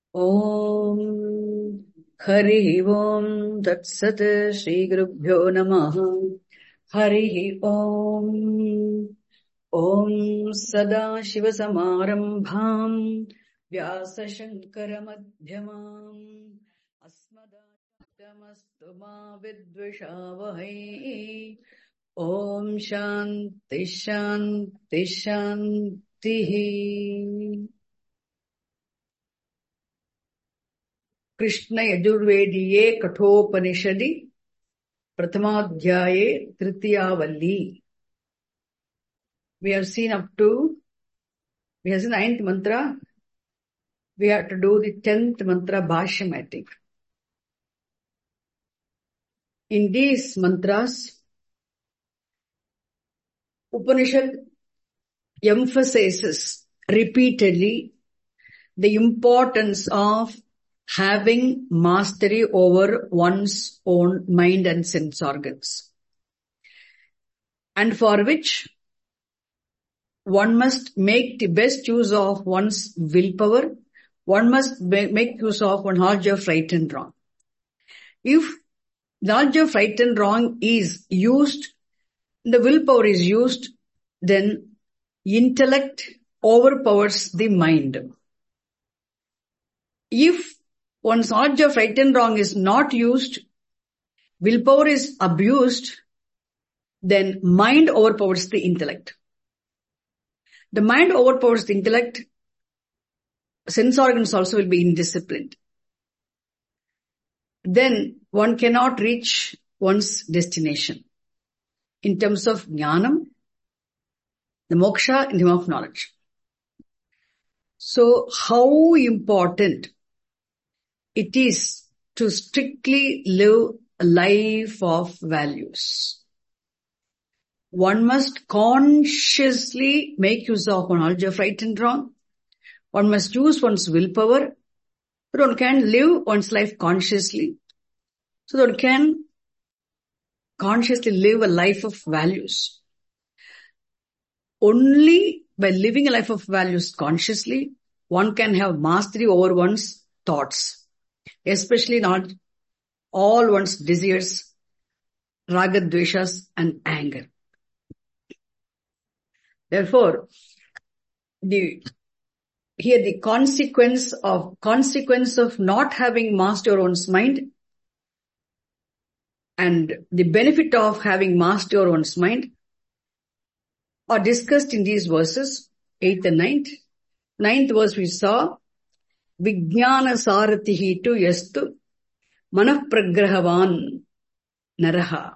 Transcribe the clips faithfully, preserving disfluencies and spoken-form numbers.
Om Hari Om Tat Sat Shri Gurubhyo Namaha Hari Om Om Sada Shiva Samarambham Vyasa Shankara Madhyamam Asmadamastu Ma Vidvishavahai Om Shanti Shanti Shanti. Krishna यजुर्वेदीये कठोपनिषदि प्रथमाध्याये तृतीयावल्ली. We have seen up to, we have seen ninth mantra. We have to do the tenth mantra bhashyam, I think. In these mantras, Upanishad emphasizes repeatedly the importance of having mastery over one's own mind and sense organs, and for which one must make the best use of one's willpower. One must make use of one knowledge of right and wrong. If knowledge of right and wrong is used, the willpower is used, then intellect overpowers the mind. If one's knowledge of right and wrong is not used, willpower is abused, then mind overpowers the intellect. The mind overpowers the intellect, sense organs also will be indisciplined. Then one cannot reach one's destination in terms of jnanam, the moksha, in the name of knowledge. So how important it is to strictly live a life of values. One must consciously make use of one knowledge of right and wrong. One must use one's willpower, but one can live one's life consciously, so that one can consciously live a life of values. Only by living a life of values consciously, one can have mastery over one's thoughts, especially not all one's desires, raga, dveshas, and anger. Therefore, the here the consequence of consequence of not having mastered one's mind and the benefit of having mastered one's mind are discussed in these verses, eighth and ninth. Ninth verse we saw, Vijnana Saratihi tu yastu Manapragrahavan Naraha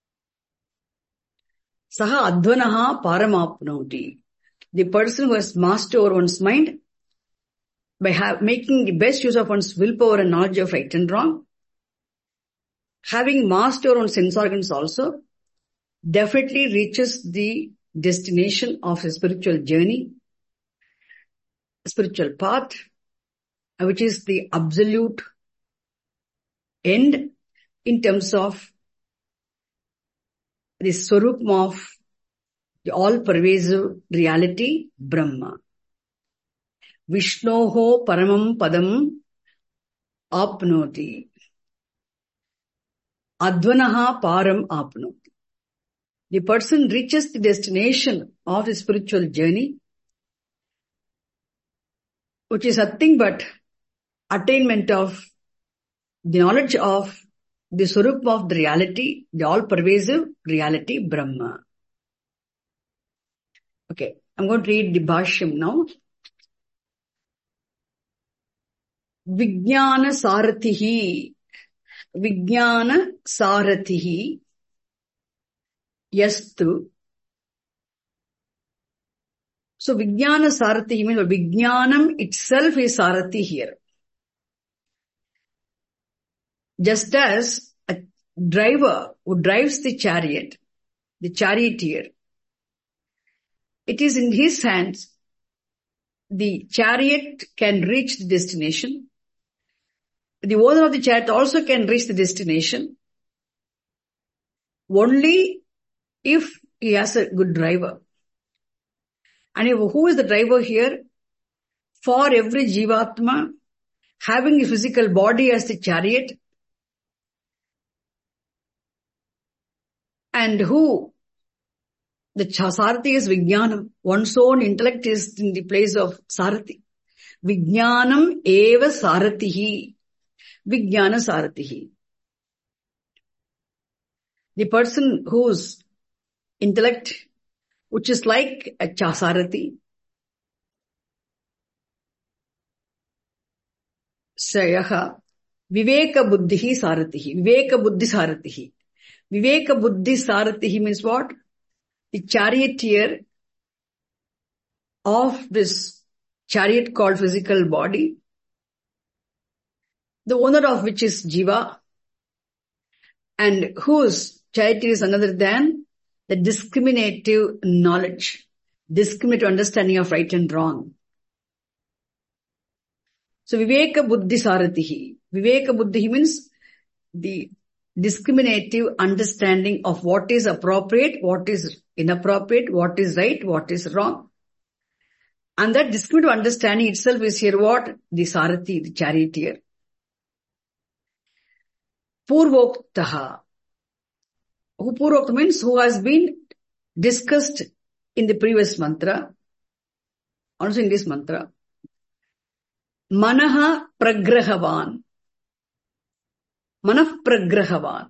Saha Advanaha Paramapnoti. The person who has mastered over one's mind by have, making the best use of one's willpower and knowledge of right and wrong, having mastered one's sense organs also, definitely reaches the destination of a spiritual journey, spiritual path, which is the absolute end in terms of the swarupam of the all-pervasive reality, Brahma. Vishnoho paramam padam apnoti. Advanaha param apnoti. The person reaches the destination of the spiritual journey, which is nothing but attainment of the knowledge of the swarup of the reality, the all-pervasive reality, Brahma. Okay, I'm going to read the bhashyam now. Vijnana Saratihi. Vijnana Saratihi yastu. So Vijnana Saratihi means Vijnanam itself is Sarati here. Just as a driver who drives the chariot, the charioteer, it is in his hands, the chariot can reach the destination. The owner of the chariot also can reach the destination only if he has a good driver. And who is the driver here? For every Jivatma, having a physical body as the chariot, and who the Sarathi is Vijnanam. One's own intellect is in the place of Sarathi. Vijnanam eva Saratihi. Vijnana Saratihi. The person whose intellect, which is like a Sarathi, Sayaha Viveka Buddhihi Saratihi. Viveka Buddhi Saratihi. Viveka Buddhi Saratihi means what? The charioteer of this chariot called physical body, the owner of which is Jiva, and whose charioteer is another than the discriminative knowledge, discriminative understanding of right and wrong. So Viveka Buddhi Saratihi. Viveka Buddhi means the discriminative understanding of what is appropriate, what is inappropriate, what is right, what is wrong. And that discriminative understanding itself is here what? The Sarathi, the charioteer. Purvoktaha. Who Purvokta means who has been discussed in the previous mantra, also in this mantra. Manaha Pragrahavan. Manah Pragrahavan.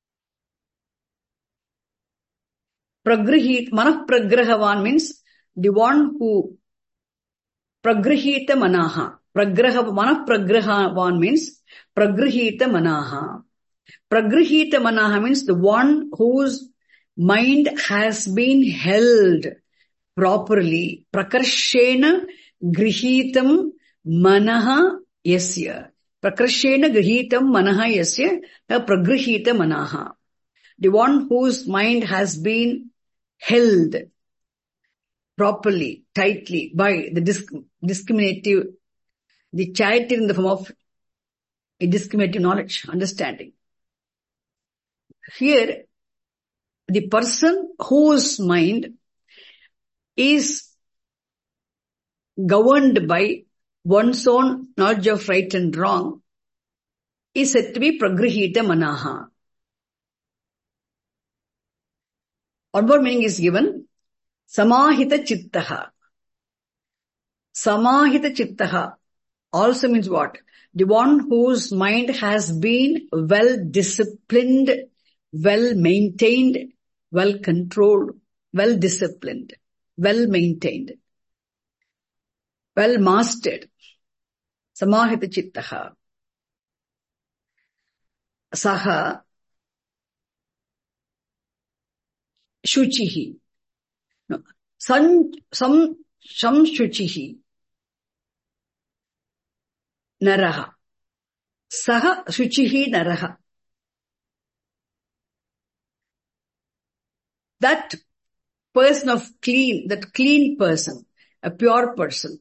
Pragrahit, Manah Pragrahavan means the one who Pragrahita Manaha. Pragraha, Manah Pragrahavan means Pragrahita Manaha. Pragrahita Manaha means the one whose mind has been held properly. Prakarshena Grihitam Manaha Yasya. Prakarshena Grihitam Manaha Yasya Pragrahita Manaha. The one whose mind has been held properly, tightly by the disc- discriminative, the charity in the form of a discriminative knowledge, understanding. Here, the person whose mind is governed by one's own knowledge of right and wrong is said to be Pragrahita Manaha. One more meaning is given, Samahita Chittaha. Samahita Chittaha also means what? The one whose mind has been well disciplined, well maintained, well controlled, well disciplined, well maintained, well mastered. Samahita Chittaha. Saha Shuchihi. No. Sam, sam, sam Shuchihi. Naraha. Saha Shuchihi Naraha. That person of clean, that clean person, a pure person.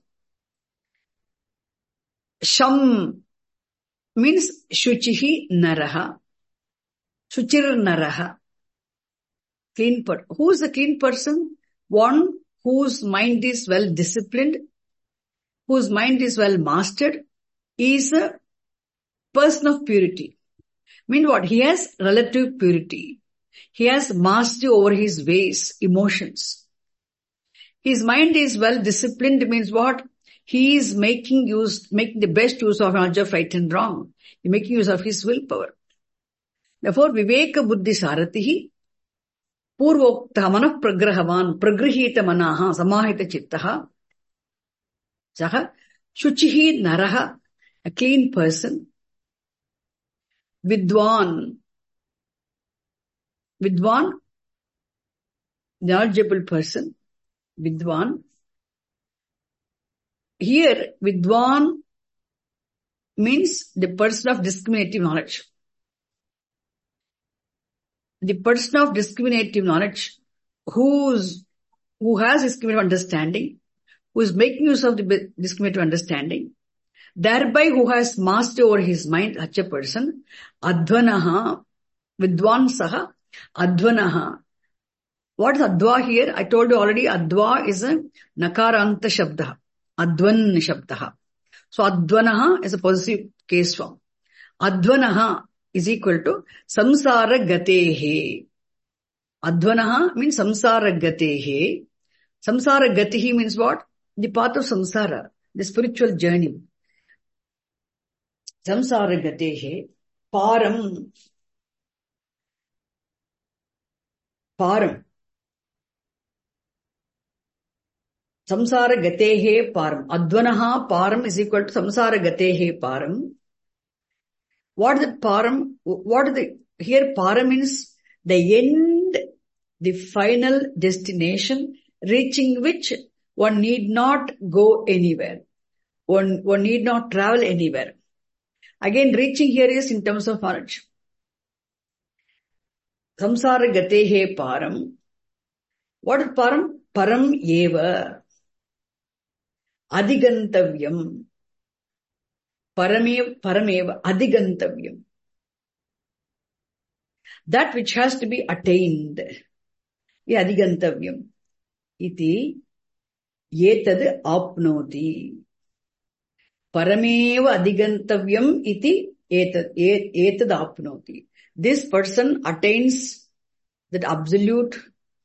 Sham means Shuchihi Naraha. Shuchir Naraha. Clean person. Who is the clean person? One whose mind is well disciplined, whose mind is well mastered, is a person of purity. Mean what? He has relative purity. He has mastery over his ways, emotions. His mind is well disciplined means what? He is making use, making the best use of knowledge of right and wrong. He is making use of his willpower. Therefore, Viveka Buddhi Saratihi, Purvokta Manah Pragrahavan, Pragrahita Manaha, Samahita Chittaha, Saha, Shuchihi Naraha, a clean person, Vidwan, Vidwan, knowledgeable person, Vidwan. Here, Vidwan means the person of discriminative knowledge. The person of discriminative knowledge who's, who has discriminative understanding, who is making use of the discriminative understanding, thereby who has mastery over his mind, such a person, Advanaha, Vidwan Saha, Advanaha. What is Adva here? I told you already, Adva is a Nakaranta Shabda, Advan Shabda. So advanaha is a possessive case form. Advanaha is equal to samsara gatehe. Advanaha means samsara gatehe. Samsara gatihi means what? The path of samsara, the spiritual journey. Samsara gatehe param. Param. Samsara gatehe param. Advanaha param is equal to samsara gatehe param. What is the param? What is the, here param means the end, the final destination, reaching which one need not go anywhere. One, one need not travel anywhere. Again, reaching here is in terms of knowledge. Samsara gatehe param. What is param? Param eva. Adigantavyam. Paramev, parameva, adigantavyam. That which has to be attained. Yeah, adigantavyam. Iti yetad apnoti. Parameva adigantavyam iti etad, etad apnoti. This person attains that absolute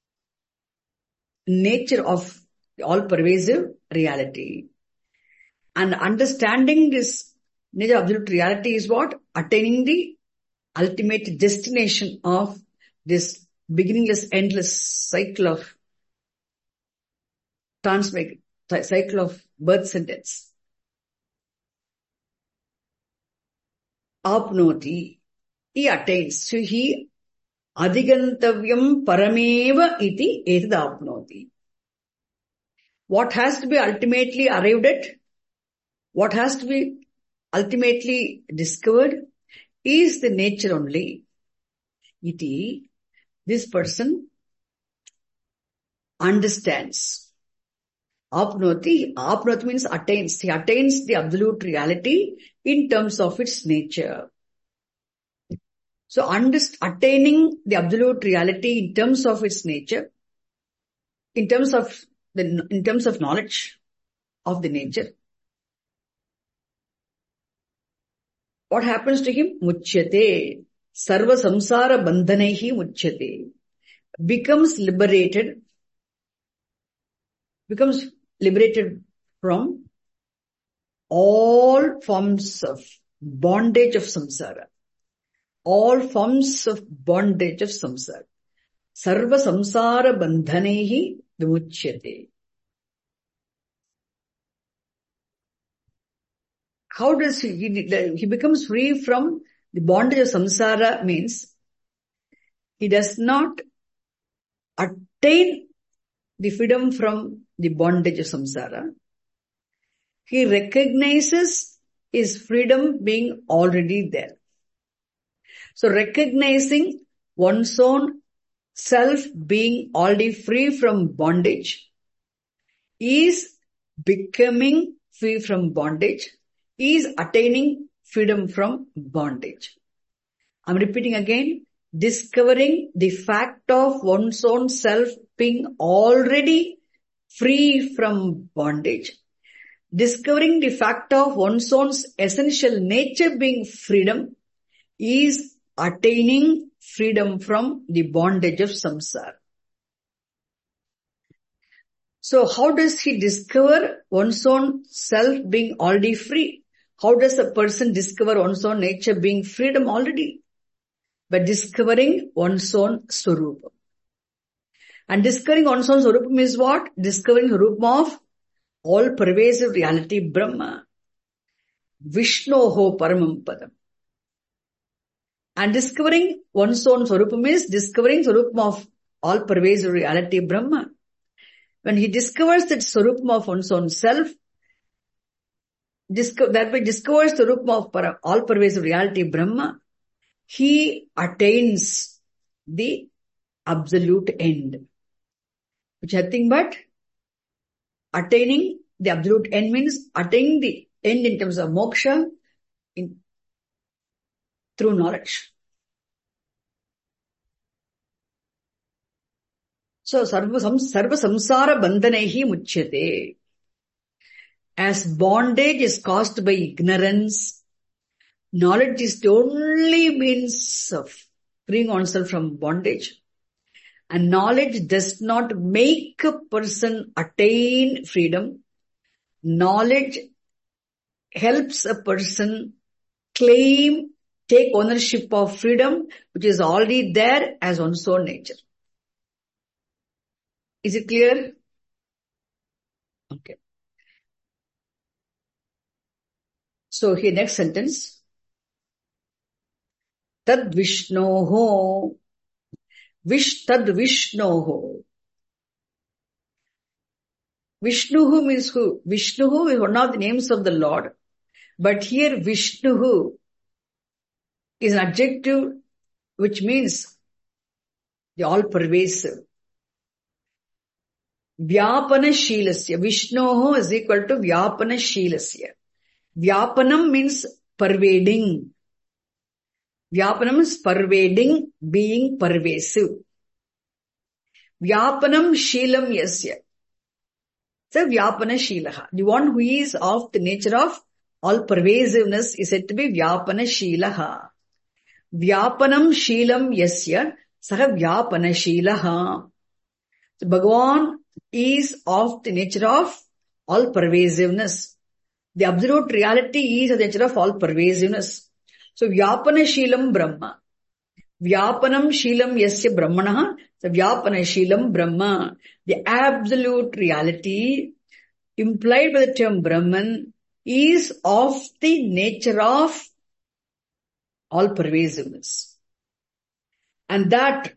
nature of all-pervasive reality. And understanding this nature of absolute reality is what? Attaining the ultimate destination of this beginningless, endless cycle of transmigration, cycle of births and deaths. Apnoti. He attains. So he adigantavyam parameva iti etad apnoti. What has to be ultimately arrived at, what has to be ultimately discovered is the nature only. Iti, this person understands. Apnoti, apnoti means attains. He attains the absolute reality in terms of its nature. So underst- attaining the absolute reality in terms of its nature, in terms of the, in terms of knowledge of the nature, what happens to him? Muchyate. Sarva samsara bandhanaihi muchyate. Becomes liberated, becomes liberated from all forms of bondage of samsara. All forms of bondage of samsara. Sarva samsara bandhanaihi vimuchyate. How does he, he, he becomes free from the bondage of samsara means he does not attain the freedom from the bondage of samsara. He recognizes his freedom being already there. So recognizing one's own self being already free from bondage is becoming free from bondage, is attaining freedom from bondage. I'm repeating again, discovering the fact of one's own self being already free from bondage, discovering the fact of one's own essential nature being freedom is attaining freedom from the bondage of samsara. So how does he discover one's own self being already free? How does a person discover one's own nature being freedom already? By discovering one's own Swarupa. And discovering one's own Swarupa means what? Discovering the Swarupa of all-pervasive reality Brahma. Vishnoho Paramam Padam. And discovering one's own Swarupa means discovering the Swarupa of all-pervasive reality Brahma. When he discovers that Swarupa of one's own self, disco- that way discovers the Swarupa of para- all-pervasive reality Brahma, he attains the absolute end. Which is nothing but attaining the absolute end means attaining the end in terms of moksha in, through knowledge. So, sarva, sam, sarva samsara bandhanaihi muchyate. As bondage is caused by ignorance, knowledge is the only means of freeing oneself from bondage. And knowledge does not make a person attain freedom. Knowledge helps a person claim, take ownership of freedom, which is already there as one's own nature. Is it clear? Okay. So here next sentence. Tad Vishnoho. Vish tad Vishnoho. Vishnuhu means who? Vishnuhu is one of the names of the Lord. But here Vishnuhu is an adjective which means the all-pervasive. Vyapana Shilasya. Vishnoho is equal to Vyapana Shilasya. Vyapanam means pervading. Vyapanam is pervading, being pervasive. Vyapanam Shilam Yasya. So Vyapana Shilaha. The one who is of the nature of all pervasiveness is said to be Vyapana Shilaha. Vyapanam Shilam Yasya Saha Vyapana Shilaha. So Bhagavan is of the nature of all pervasiveness. The absolute reality is of the nature of all pervasiveness. So Vyapana Shilam Brahma. Vyapanam Shilam Yasya Brahmanaha. So Vyapana Shilam Brahma. The absolute reality implied by the term Brahman is of the nature of all pervasiveness. And that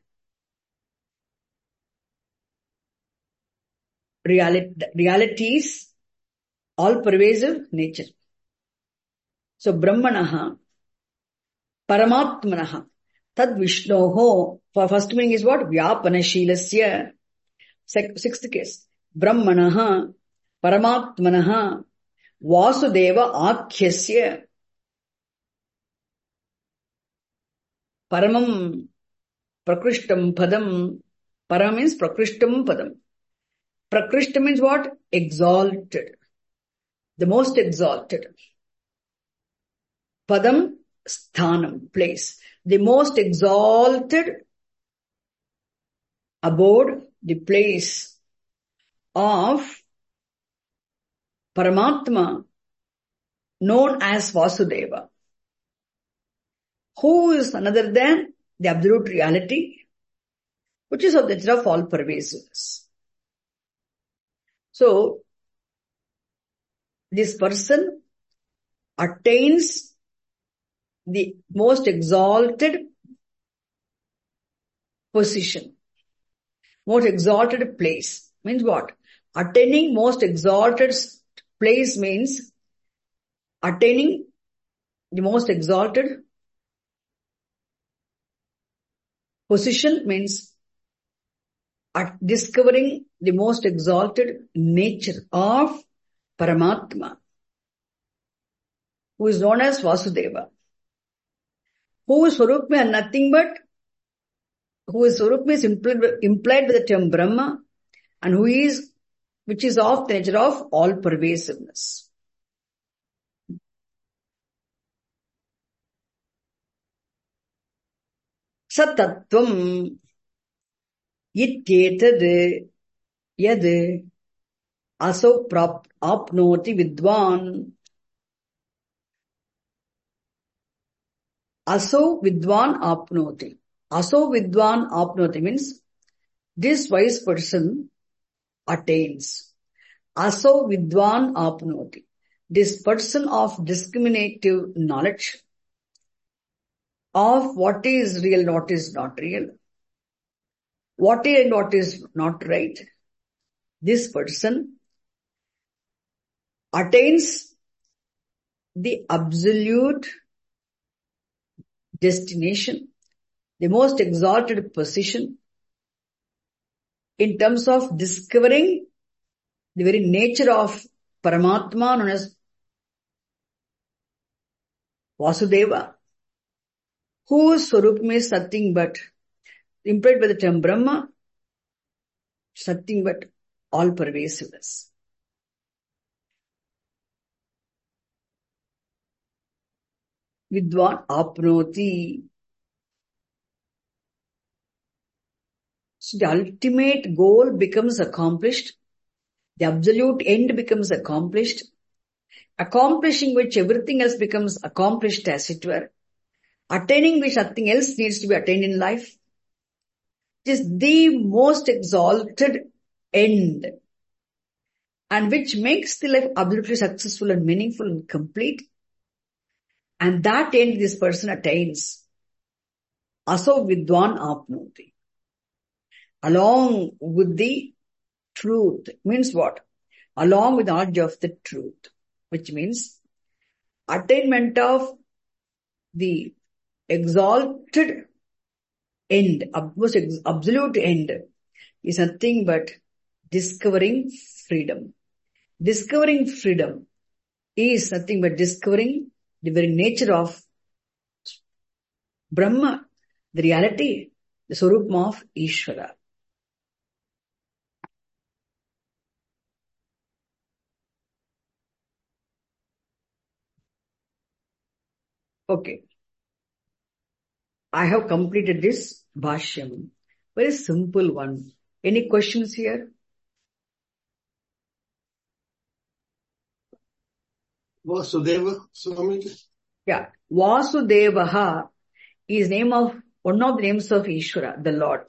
reality, realities all pervasive nature. So Brahmanaha, Paramatmanaha, Tad Vishnoho. For first meaning is what? Vyapana Shilasya. Sixth case. Brahmanaha, Paramatmanaha, Vasudeva Akhyasya. Paramam Prakrishtam Padam. Param means Prakrishtam Padam. Prakrishta means what? Exalted. The most exalted. Padam, sthanam, place. The most exalted abode, the place of Paramatma, known as Vasudeva. Who is another than the absolute reality, which is of the nature of all pervasiveness. So, this person attains the most exalted position, most exalted place. Means what? Attaining most exalted place means attaining the most exalted position, means at discovering the most exalted nature of Paramatma, who is known as Vasudeva, who is Swarup and nothing but, who is Swarup is implied, implied by the term Brahma, and who is, which is of the nature of all pervasiveness. Satattvam ityetad yad aso prap apnoti vidwan. Aso vidwan apnoti. Aso vidwan apnoti means this wise person attains. Aso vidwan apnoti. This person of discriminative knowledge of what is real, what is not real, what is and what is not right. This person attains the absolute destination, the most exalted position in terms of discovering the very nature of Paramatma known as Vasudeva, whose Swarup is nothing but, implied by the term Brahma, nothing but all pervasiveness. Vidwan apnoti. So the ultimate goal becomes accomplished. The absolute end becomes accomplished. Accomplishing which everything else becomes accomplished, as it were. Attaining which nothing else needs to be attained in life. It is the most exalted end, and which makes the life absolutely successful and meaningful and complete. And that end this person attains. Aso vidwan apnoti. Along with the truth. Means what? Along with the knowledge of the truth. Which means attainment of the exalted end, most absolute end, is nothing but discovering freedom. Discovering freedom is nothing but discovering the very nature of Brahma, the reality, the Swarupam of Ishvara. Okay. I have completed this Bhashyam. Very simple one. Any questions here? Vasudeva, Swami? Yeah. Vasudevaha is name of, one of the names of Ishvara, the Lord.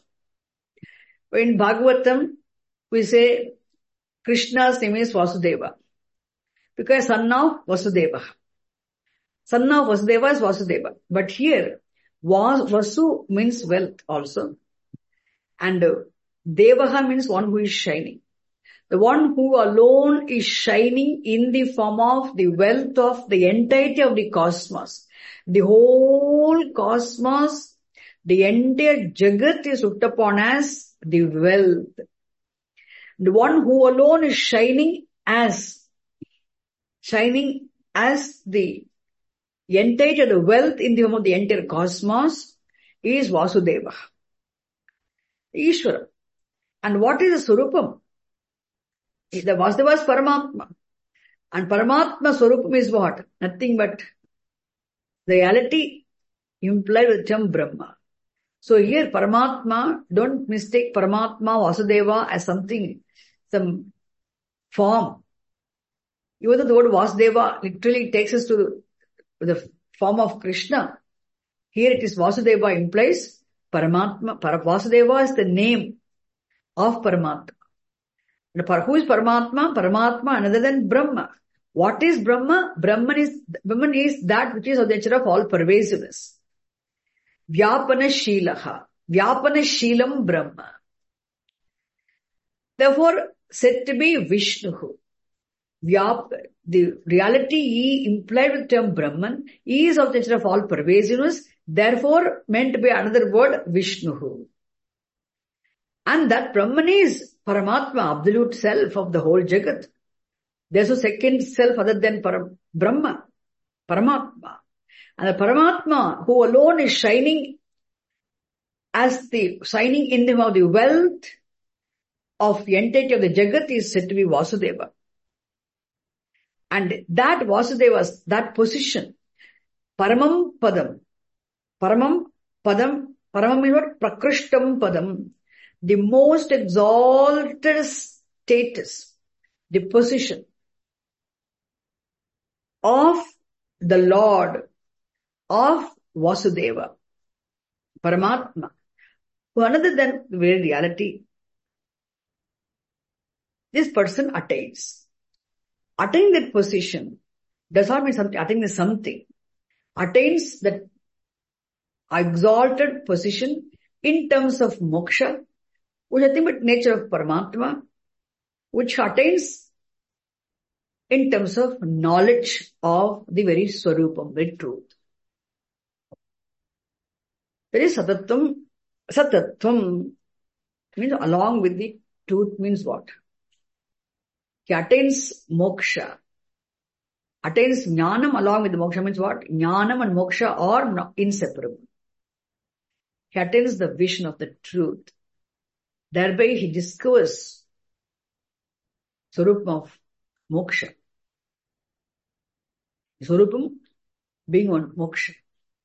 In Bhagavatam, we say Krishna's name is Vasudeva. Because son of Vasudeva. Son of Vasudeva is Vasudeva. But here, Vasu means wealth also. And Devaha means one who is shining. The one who alone is shining in the form of the wealth of the entirety of the cosmos. The whole cosmos, the entire Jagat is looked upon as the wealth. The one who alone is shining as, shining as the entirety of the wealth in the form of the entire cosmos is Vasudeva. Ishvara. And what is the Swarupam? The Vasudeva is Paramatma. And Paramatma Swarupam is what? Nothing but the reality implied with the term Brahma. So here Paramatma, don't mistake Paramatma, Vasudeva as something, some form. Even though the word Vasudeva literally takes us to the form of Krishna, here it is Vasudeva implies Paramatma. Vasudeva is the name of Paramatma. Who is Paramatma? Paramatma another than Brahma. What is Brahma? Brahman is, Brahman is that which is of the nature of all pervasiveness. Vyapana Shilaha. Vyapana Shilam Brahma. Therefore, said to be Vishnu. Vyap, the reality he implied with the term Brahman is of the nature of all pervasiveness. Therefore, meant to be another word, Vishnu. And that Brahman is Paramatma, absolute self of the whole Jagat. There's no second self other than Param, Brahma, Paramatma. And the Paramatma who alone is shining as the, shining in the, of the wealth of the entirety of the Jagat is said to be Vasudeva. And that Vasudeva, that position, Paramam Padam, Paramam Padam, Paramam means what? Prakrishtam Padam. The most exalted status, the position of the Lord of Vasudeva, Paramatma, who another than the very reality, this person attains. Attaining that position does not mean something, attaining something. Attains that exalted position in terms of moksha, which is nothing but nature of Paramatma, which attains in terms of knowledge of the very Swarupam, very truth. There is Satatvam. Satatvam means along with the truth means what? He attains moksha. Attains jnanam along with the moksha means what? Jnanam and moksha are inseparable. He attains the vision of the truth. Thereby he discovers Swarupam of moksha. Swarupam being on moksha.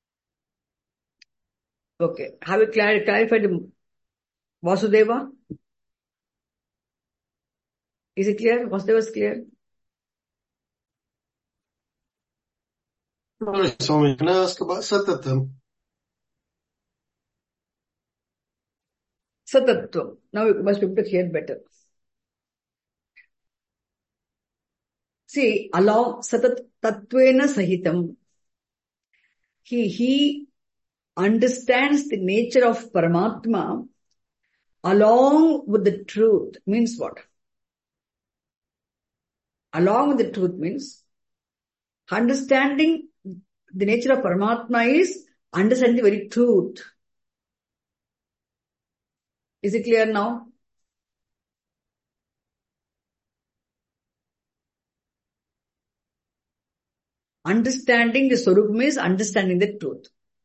Okay. Have you clar- clarified Vasudeva? Is it clear? Vasudeva is clear? Sorry, Swami, can I ask about Satatam? Satatvam. Now you must be able to hear better. See, along satat tatvena sahitam. He, he understands the nature of Paramatma along with the truth. Means what? Along with the truth means understanding the nature of Paramatma is understanding the very truth. Is it clear now? Understanding the Swarup is understanding the truth.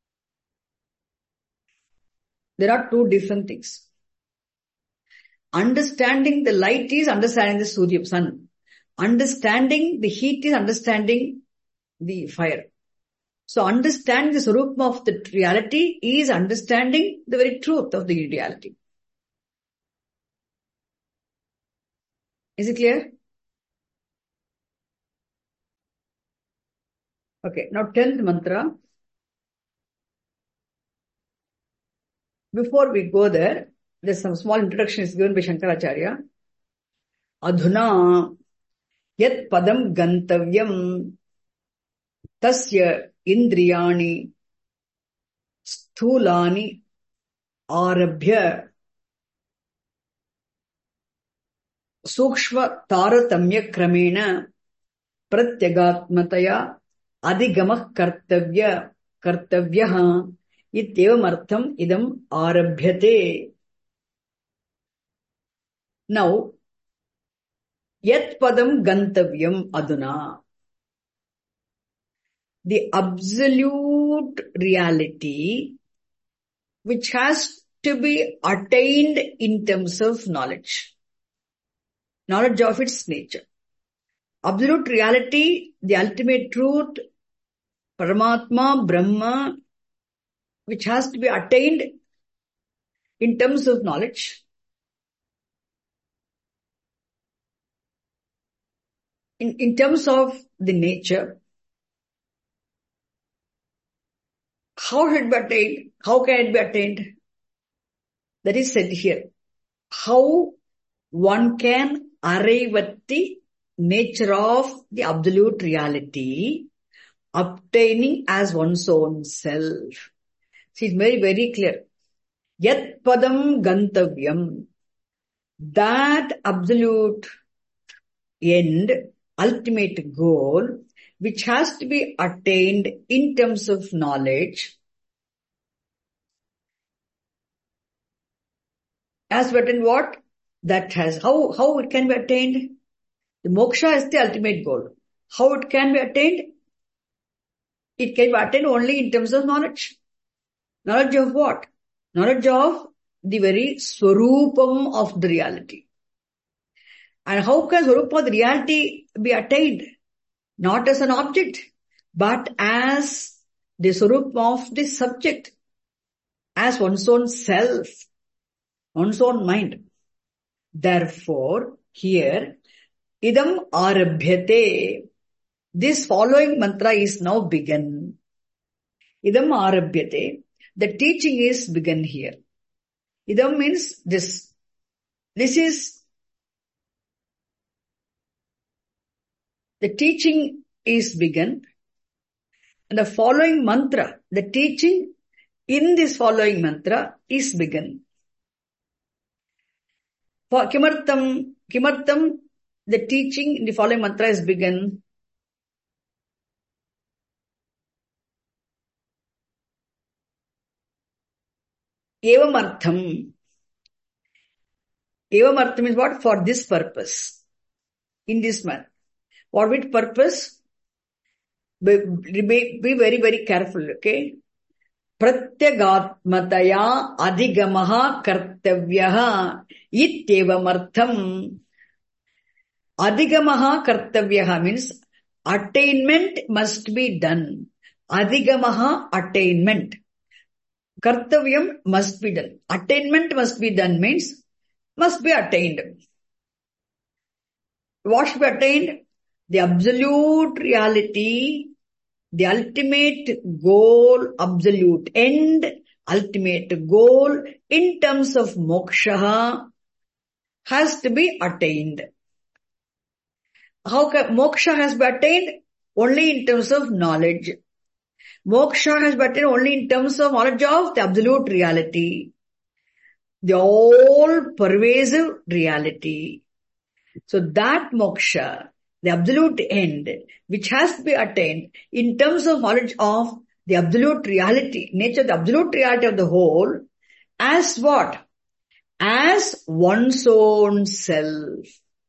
There are two different things. Understanding the light is understanding the Surya, sun. Understanding the heat is understanding the fire. So understanding the Swarup of the reality is understanding the very truth of the reality. Is it clear? Okay, now tenth mantra. Before we go there, there's some small introduction is given by Shankaracharya. Adhuna yat padam gantavyam tasya indriyani sthulani arabhya sukshma taratamya kramena pratyagatmataya adigamah kartavya kartavyaha ityevamartham idam arabhyate. Now, yat padam gantavyam aduna. The absolute reality which has to be attained in terms of knowledge. Knowledge of its nature. Absolute reality, the ultimate truth, Paramatma, Brahma, which has to be attained in terms of knowledge. In, in terms of the nature, how should it be attained? How can it be attained? That is said here. How one can arrive at the nature of the absolute reality, obtaining as one's own self. See, it's very, very clear. Yat padam gantavyam. That absolute end, ultimate goal, which has to be attained in terms of knowledge, as written what? That has, how, how it can be attained? The moksha is the ultimate goal. How it can be attained? It can be attained only in terms of knowledge. Knowledge of what? Knowledge of the very swarupam of the reality. And how can swarupa of the reality be attained? Not as an object, but as the swarup of the subject, as one's own self, one's own mind. Therefore, here, idam arabhyate. This following mantra is now begun. Idam arabhyate. The teaching is begun here. Idam means this. This is, the teaching is begun. And the following mantra, the teaching in this following mantra is begun. For kimartam, kimartam, the teaching in the following mantra is begun. Evamartham. Evamartham is what? For this purpose. In this manner. For which purpose? Be, be, be very, very careful, okay? Pratyagatmataya adhigamaha kartavyaha ityevamartham. Adhigamaha kartavyaha means attainment must be done. Adhigamaha, attainment. Kartavyam must be done. Attainment must be done means must be attained. What should be attained? The absolute reality, the ultimate goal, absolute end, ultimate goal in terms of moksha has to be attained. How can moksha has been attained? Only in terms of knowledge. Moksha has been attained only in terms of knowledge of the absolute reality, the all-pervasive reality. So that moksha, the absolute end, which has to be attained in terms of knowledge of the absolute reality, nature, the absolute reality of the whole, as what? As one's own self.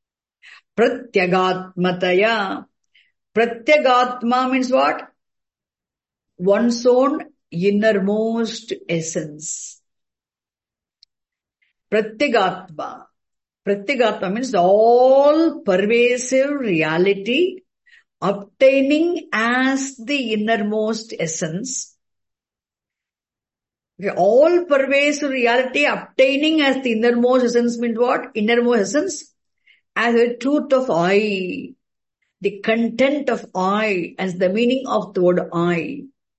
Pratyagatmataya. Pratyagatma means what? One's own innermost essence. Pratyagatma. Pratyagatma means the all-pervasive reality obtaining as the innermost essence. Okay, all-pervasive reality obtaining as the innermost essence means what? Innermost essence as the truth of I, the content of I, as the meaning of the word I.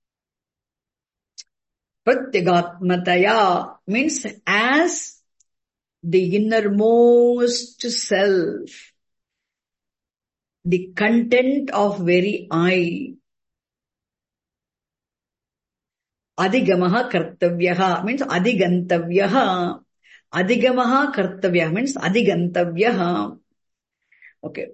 Pratyagatmataya means as the innermost self, the content of very I. Adhigamaha kartavyaha means adhigantavyaha. Adhigamaha kartavyaha means adhigantavyaha. Okay.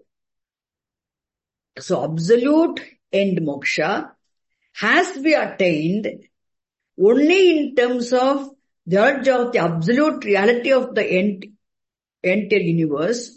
So absolute end moksha has to be attained only in terms of the urge of the absolute reality of the ent- entire universe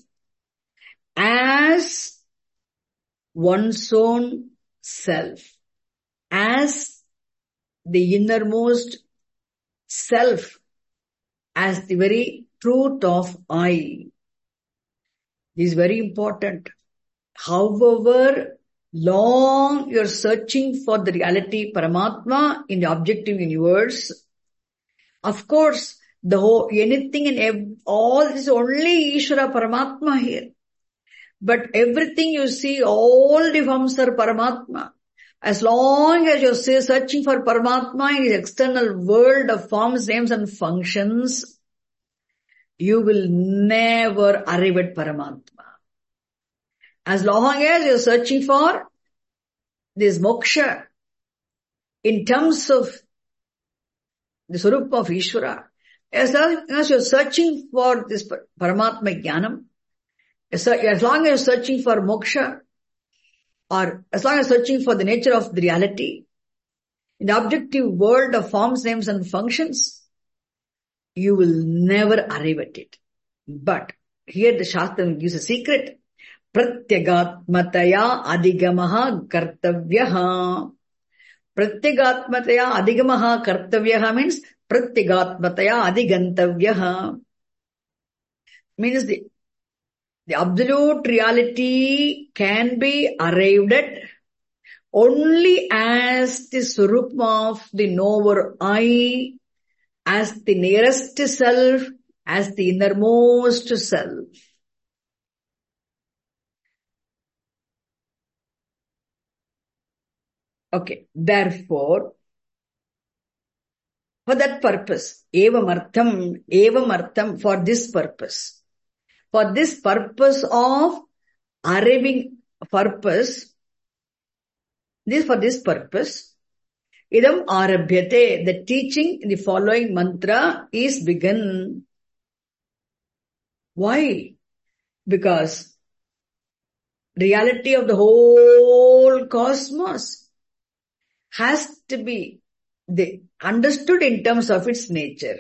as one's own self, as the innermost self, as the very truth of I. This is very important. However long you're searching for the reality Paramatma in the objective universe, of course, the whole, anything and ev- all is only Ishvara Paramatma here. But everything you see, all the forms are Paramatma. As long as you're searching for Paramatma in his external world of forms, names and functions, you will never arrive at Paramatma. As long as you're searching for this moksha in terms of the Swarupa of Ishvara, as long as you're searching for this Paramatma Jnanam, as long as you're searching for moksha, or as long as you're searching for the nature of the reality, in the objective world of forms, names and functions, you will never arrive at it. But here the Shastra gives a secret. Pratyagatmataya adhigamaha kartavyaha. Pratyagatmataya adhigamaha kartavyaha means pratyagatmataya adhigantavyaha. Means the, the absolute reality can be arrived at only as the Swarupa of the knower I, as the nearest self, as the innermost self. Okay, therefore, for that purpose, evamartham, evamartham, for this purpose, for this purpose of arriving purpose, this for this purpose, idam arabhyate, the teaching in the following mantra is begun. Why? Because reality of the whole cosmos has to be the, understood in terms of its nature.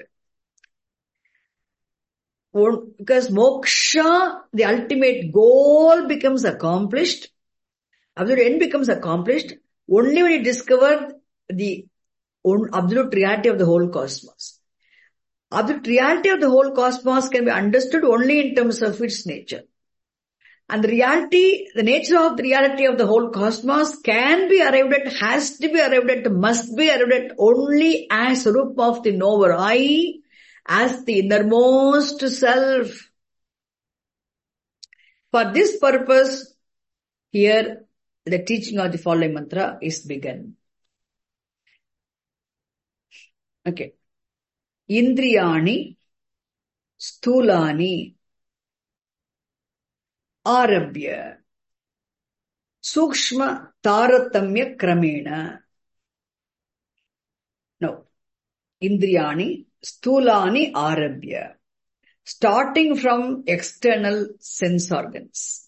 Because moksha, the ultimate goal becomes accomplished, absolute end becomes accomplished only when you discover the absolute reality of the whole cosmos. Absolute reality of the whole cosmos can be understood only in terms of its nature. And the reality, the nature of the reality of the whole cosmos can be arrived at, has to be arrived at, must be arrived at only as Rupa of the knower, I, as the innermost self. For this purpose, here the teaching of the following mantra is begun. Okay. Indriyani, Stulani, Arabhya, Sukshma Taratamya Kramena. No. Indriyani, Stulani, Arabhya. Starting from external sense organs.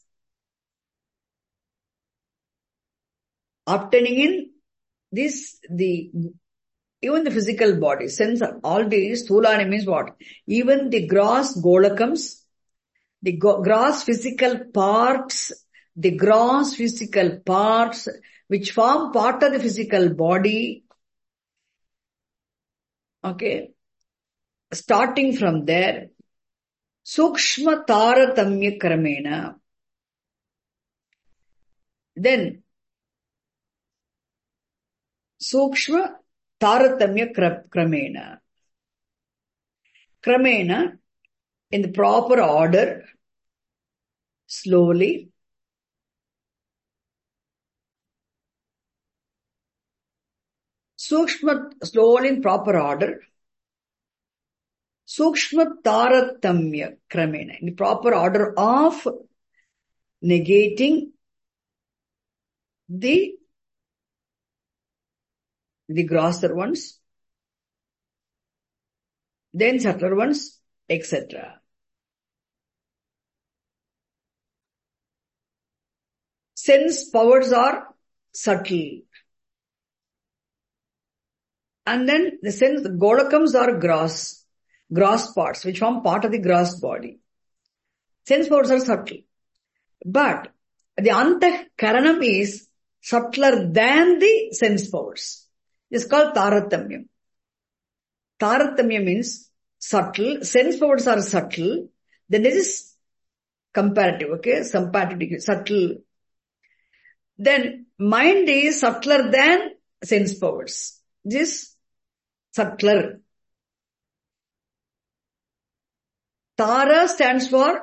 Obtaining in this, the, even the physical body, sense, all these, Stulani means what? Even the gross golakams, the gross physical parts, the gross physical parts which form part of the physical body. Okay. Starting from there, Sukshma Taratamya Kramena. Then, Sukshma Taratamya Kramena. Kramena, in the proper order, slowly, Sukshma, slowly in proper order, Sukshma Taratamya Kramena, in the proper order of negating the, the grosser ones, then subtler ones, et cetera. Sense powers are subtle. And then the sense, the golakams are gross, gross parts, which form part of the gross body. Sense powers are subtle. But the antahkaranam is subtler than the sense powers. It's called Taratamyam. Taratamyam means subtle, sense powers are subtle, then there is comparative, okay, comparative, subtle. Then mind is subtler than sense powers. This subtler. Tara stands for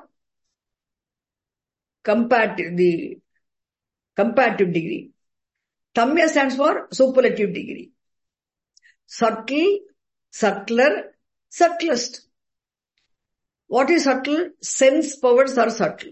comparative, the comparative degree. Tamya stands for superlative degree. Subtle, subtler, subtlest. What is subtle? Sense powers are subtle.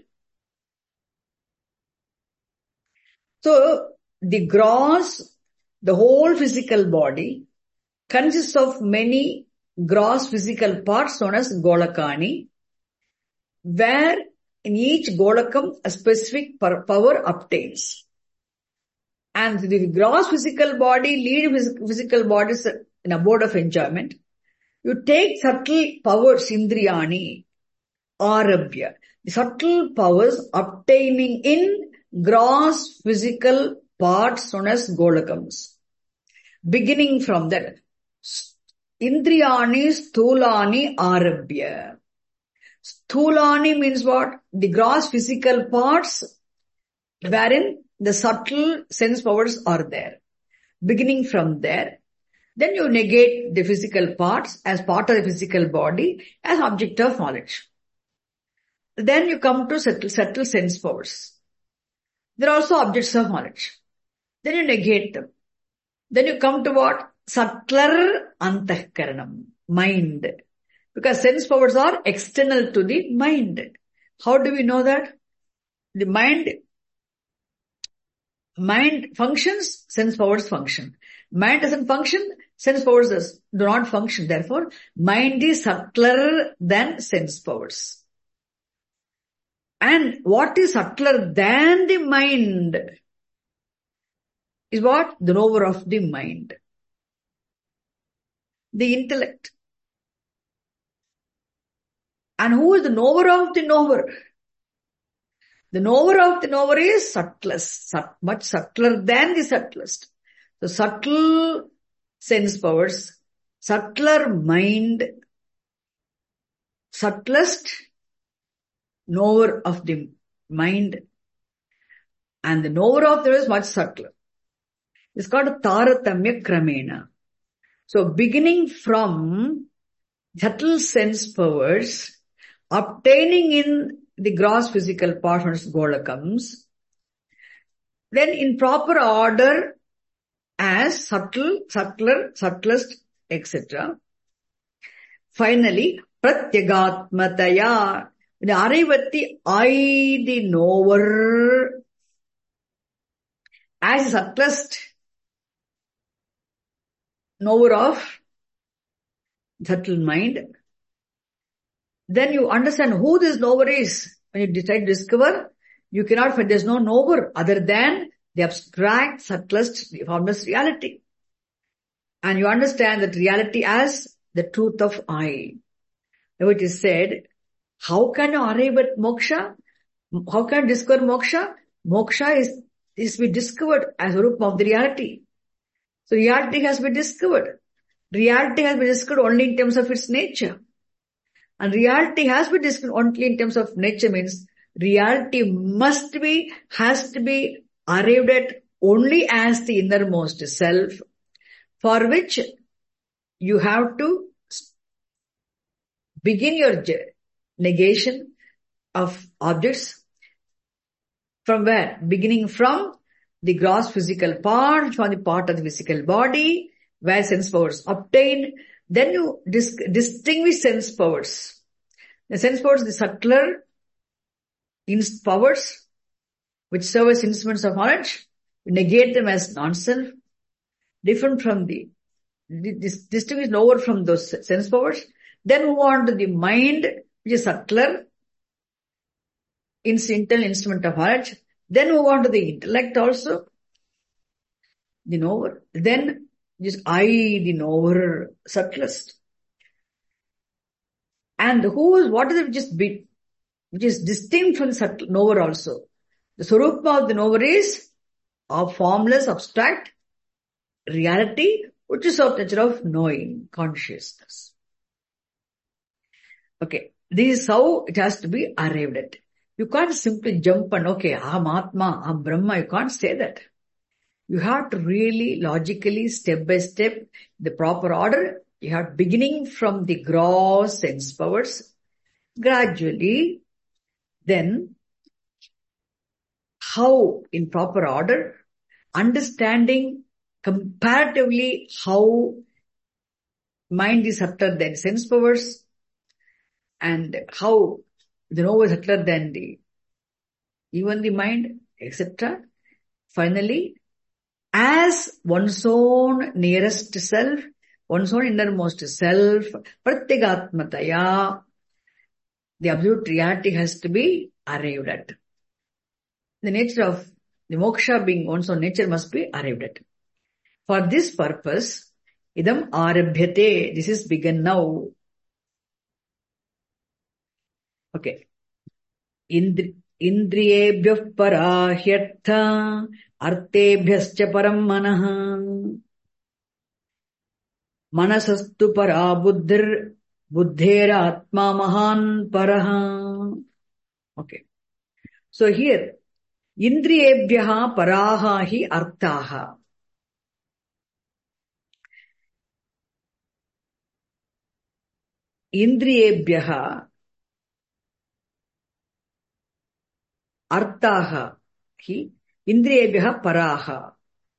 So, the gross, the whole physical body consists of many gross physical parts known as golakani, where in each golakam a specific power obtains. And the gross physical body lead physical bodies in abode of enjoyment. You take subtle powers, Indriyani, Arabhya, the subtle powers obtaining in gross physical parts known as golakams. Beginning from that, Indriyani, Stulani, Arabhya. Stulani means what? The gross physical parts wherein the subtle sense powers are there. Beginning from there, then you negate the physical parts as part of the physical body as object of knowledge. Then you come to subtle, subtle sense powers. They are also objects of knowledge. Then you negate them. Then you come to what? Subtler antahkaranam, mind. Because sense powers are external to the mind. How do we know that? The mind, mind functions, sense powers function. Mind doesn't function, sense powers does, do not function. Therefore, mind is subtler than sense powers. And what is subtler than the mind is what? The knower of the mind. The intellect. And who is the knower of the knower? The knower of the knower is subtlest, sub, much subtler than the subtlest. So subtle sense powers, subtler mind, subtlest knower of the mind. And the knower of there is much subtler. It's called Taratamya Kramena. So beginning from subtle sense powers, obtaining in the gross physical partners Golakams, then in proper order as subtle, subtler, subtlest, et cetera. Finally, Pratyagatmataya, the Arivati, I, the knower, as subtlest knower of subtle mind. Then you understand who this knower is. When you try to discover, you cannot find, there's no knower other than the abstract, subtlest, formless reality. And you understand that reality as the truth of I. Now it is said, how can you arrive at moksha? How can you discover moksha? Moksha is, is to be discovered as a root of the reality. So reality has been discovered. Reality has been discovered only in terms of its nature. And reality has been discovered only in terms of nature means reality must be, has to be arrived at only as the innermost self, for which you have to begin your negation of objects. From where? Beginning from the gross physical part, from the part of the physical body, where sense powers obtain. Then you dis- distinguish sense powers. The sense powers, the subtler powers, which serve as instruments of knowledge, you negate them as non-self, different from the, this, distinguish lower from those sense powers. Then move on to the mind, which is subtler, internal instrument of knowledge. Then move on to the intellect also, the knower. Then just I, the knower, subtlest. And who is, what is it which is big, which is distinct from the subtle knower also? The Swarupa of the knower is a formless, abstract reality, which is of nature of knowing, consciousness. Okay, this is how it has to be arrived at. You can't simply jump and, okay, Aham Atma, Aham Brahma, you can't say that. You have to really logically, step by step, the proper order. You have beginning from the gross sense powers, gradually, then how in proper order, understanding comparatively how mind is subtler than sense powers and how the knower is subtler than the, even the mind, et cetera. Finally, as one's own nearest self, one's own innermost self, Pratyagatmataya, the absolute reality has to be arrived at. The nature of the moksha being one's own nature must be arrived at. For this purpose, idam arabhyate, this is begun now. Okay. Indri, indriyebhyah parahyartha, artebhyascha param manaha, manasastu para buddhir, buddhera atma mahan paraha. Okay. So here, indriyebhyaha paraha hi arthaha. Indriyebhyaha arthaha hi indriyebhyaha paraha.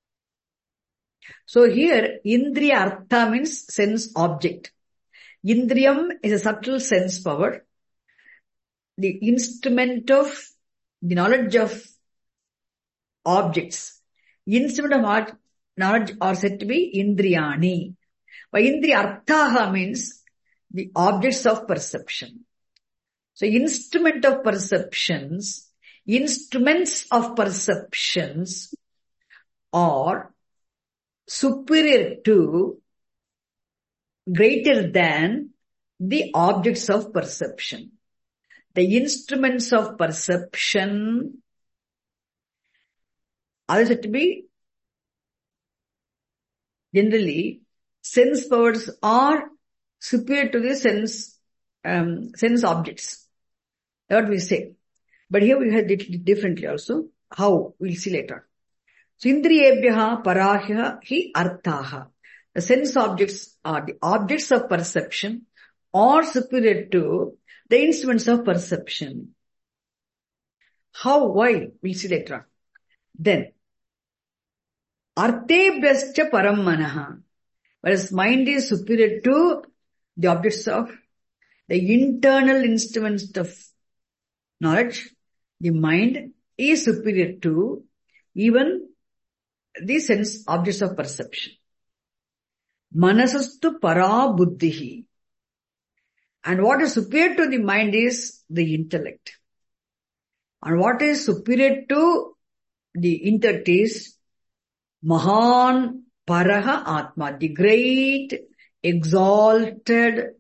So here, indriya artha means sense object. Indriyam is a subtle sense power. The instrument of the knowledge of objects. Instrument of knowledge are said to be indriyani. But indriya arthaha means the objects of perception. So instrument of perceptions, instruments of perceptions are superior to, greater than the objects of perception. The instruments of perception are said to be, generally, sense powers are superior to the sense, um, sense objects. That's what we say. But here we have it differently also. How? We'll see later. So, Indriyebhyaha parahya hi arthaha. The sense objects are the objects of perception or superior to the instruments of perception. How? Why? We'll see later. Then, artebhyascha param manaha. Whereas mind is superior to the objects of the internal instruments of knowledge. The mind is superior to even the sense objects of perception. Manasastu para buddhihi. And what is superior to the mind is the intellect. And what is superior to the intellect is Mahan Paraha Atma, the great exalted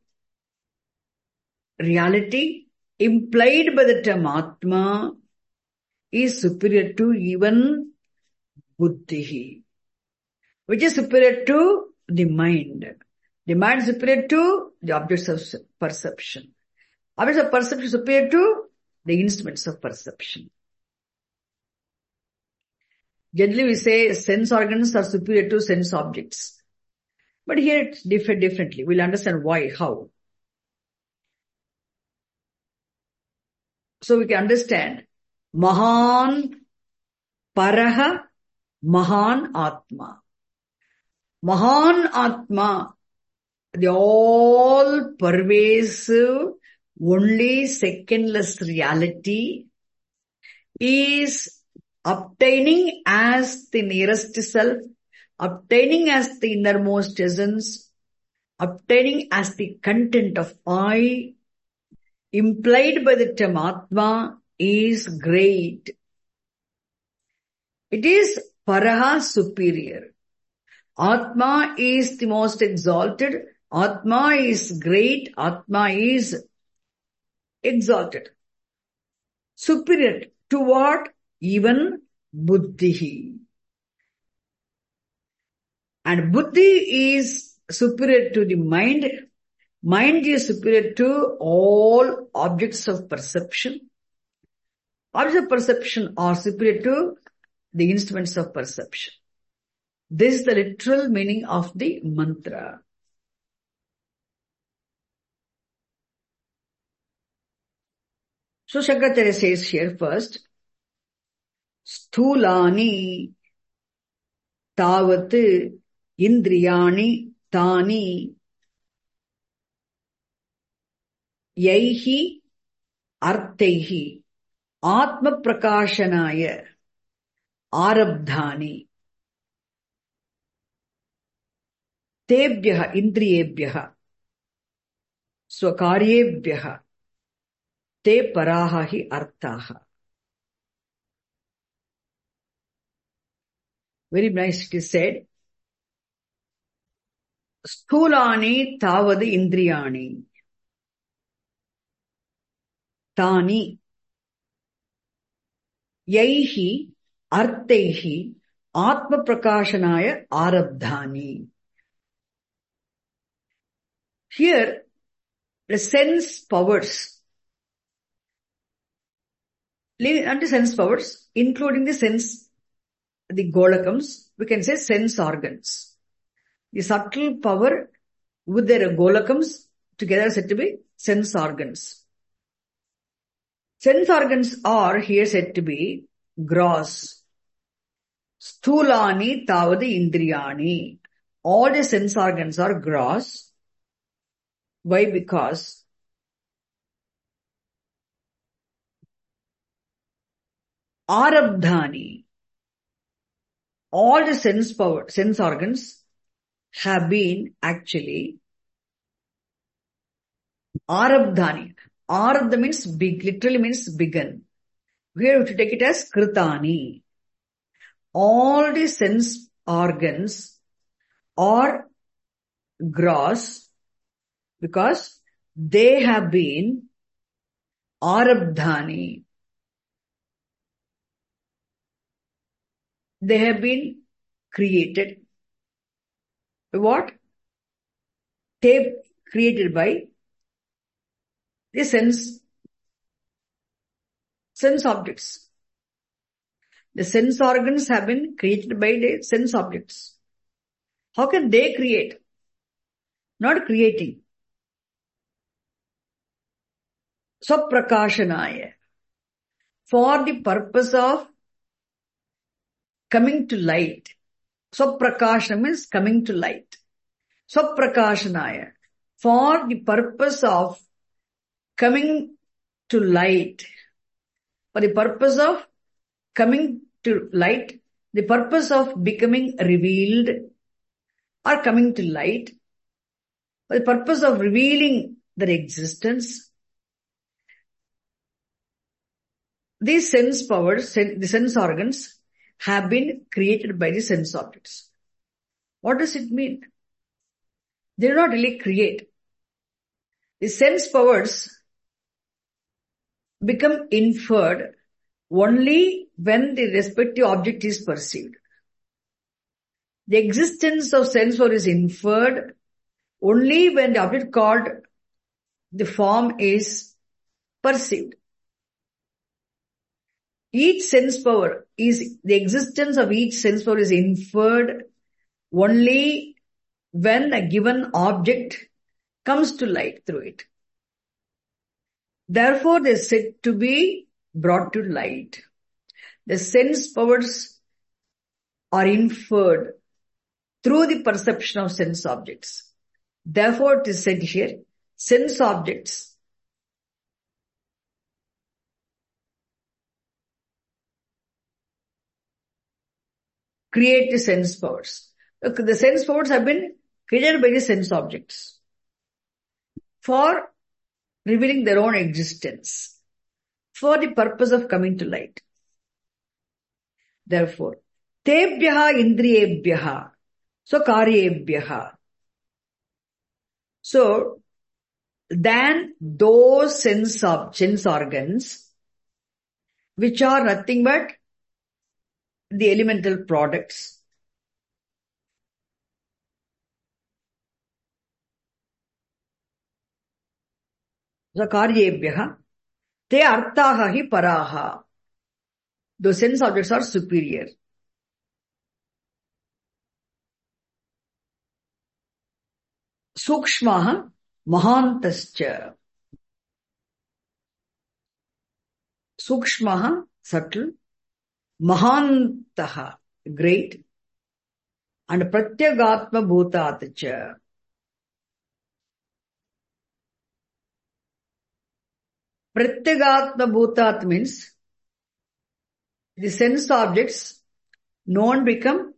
reality implied by the term Atma is superior to even Buddhihi, which is superior to the mind. The mind is superior to the objects of perception. Objects of perception is superior to the instruments of perception. Generally we say sense organs are superior to sense objects. But here it's different differently. We'll understand why, how. So we can understand Mahan Paraha Mahan Atma. Mahan Atma, the all-pervasive, only secondless reality is obtaining as the nearest self, obtaining as the innermost essence, obtaining as the content of I, implied by the term Atma, is great. It is Paraha superior. Atma is the most exalted. Atma is great. Atma is exalted. Superior to what? Even Buddhihi. And Buddhi is superior to the mind. Mind is superior to all objects of perception. Objects of perception are superior to the instruments of perception. This is the literal meaning of the mantra. So Shankaracharya says here first, Sthulani tavat indriyani tani yaihi artaihi atma prakashanaya arabdhani tebhyaha indriyebhyaha swakaryebhyaha te paraha hi arthaha. Very nice it is said. Sthulani tavad indriyani tani yaihi artaihi atma prakashanaya arabdhani. Here, the sense powers, under sense powers, including the sense, the golakams, we can say sense organs. The subtle power with their golakams together said to be sense organs. Sense organs are here said to be gross. Sthulani tavadi indriyani. All the sense organs are gross. Why? Because arabdhani, all the sense power, sense organs have been actually arabdhani. Arabdha means big, literally means begun. Here we have to take it as kritani. All the sense organs are gross because they have been arabdhani. They have been created. What? They created by the sense sense objects. The sense organs have been created by the sense objects. How can they create? Not creating. Swaprakashanaya. For the purpose of coming to light. Swaprakashana means coming to light. Swaprakashanaya. For the purpose of coming to light. For the purpose of coming to light. The purpose of becoming revealed or coming to light. For the purpose of revealing their existence. These sense powers, the sense organs, have been created by the sense objects. What does it mean? They do not really create. The sense powers become inferred only when the respective object is perceived. The existence of sense power is inferred only when the object called the form is perceived. Each sense power is, the existence of each sense power is inferred only when a given object comes to light through it. Therefore, they are said to be brought to light. The sense powers are inferred through the perception of sense objects. Therefore, it is said here, sense objects create the sense powers. The sense powers have been created by the sense objects for revealing their own existence, for the purpose of coming to light. Therefore, tebhyaha indriyebhyaha, so karyebhyaha. So, than those sense, of, sense organs, which are nothing but the elemental products. So, karyebhyaha, te arthaha hi paraha. Those sense objects are superior. Sukshmaha mahantascha. Sukshmaha, subtle. Mahantaha, great. And pratyagatma bhutatacha. Pratyagatma bhutat means the sense objects known become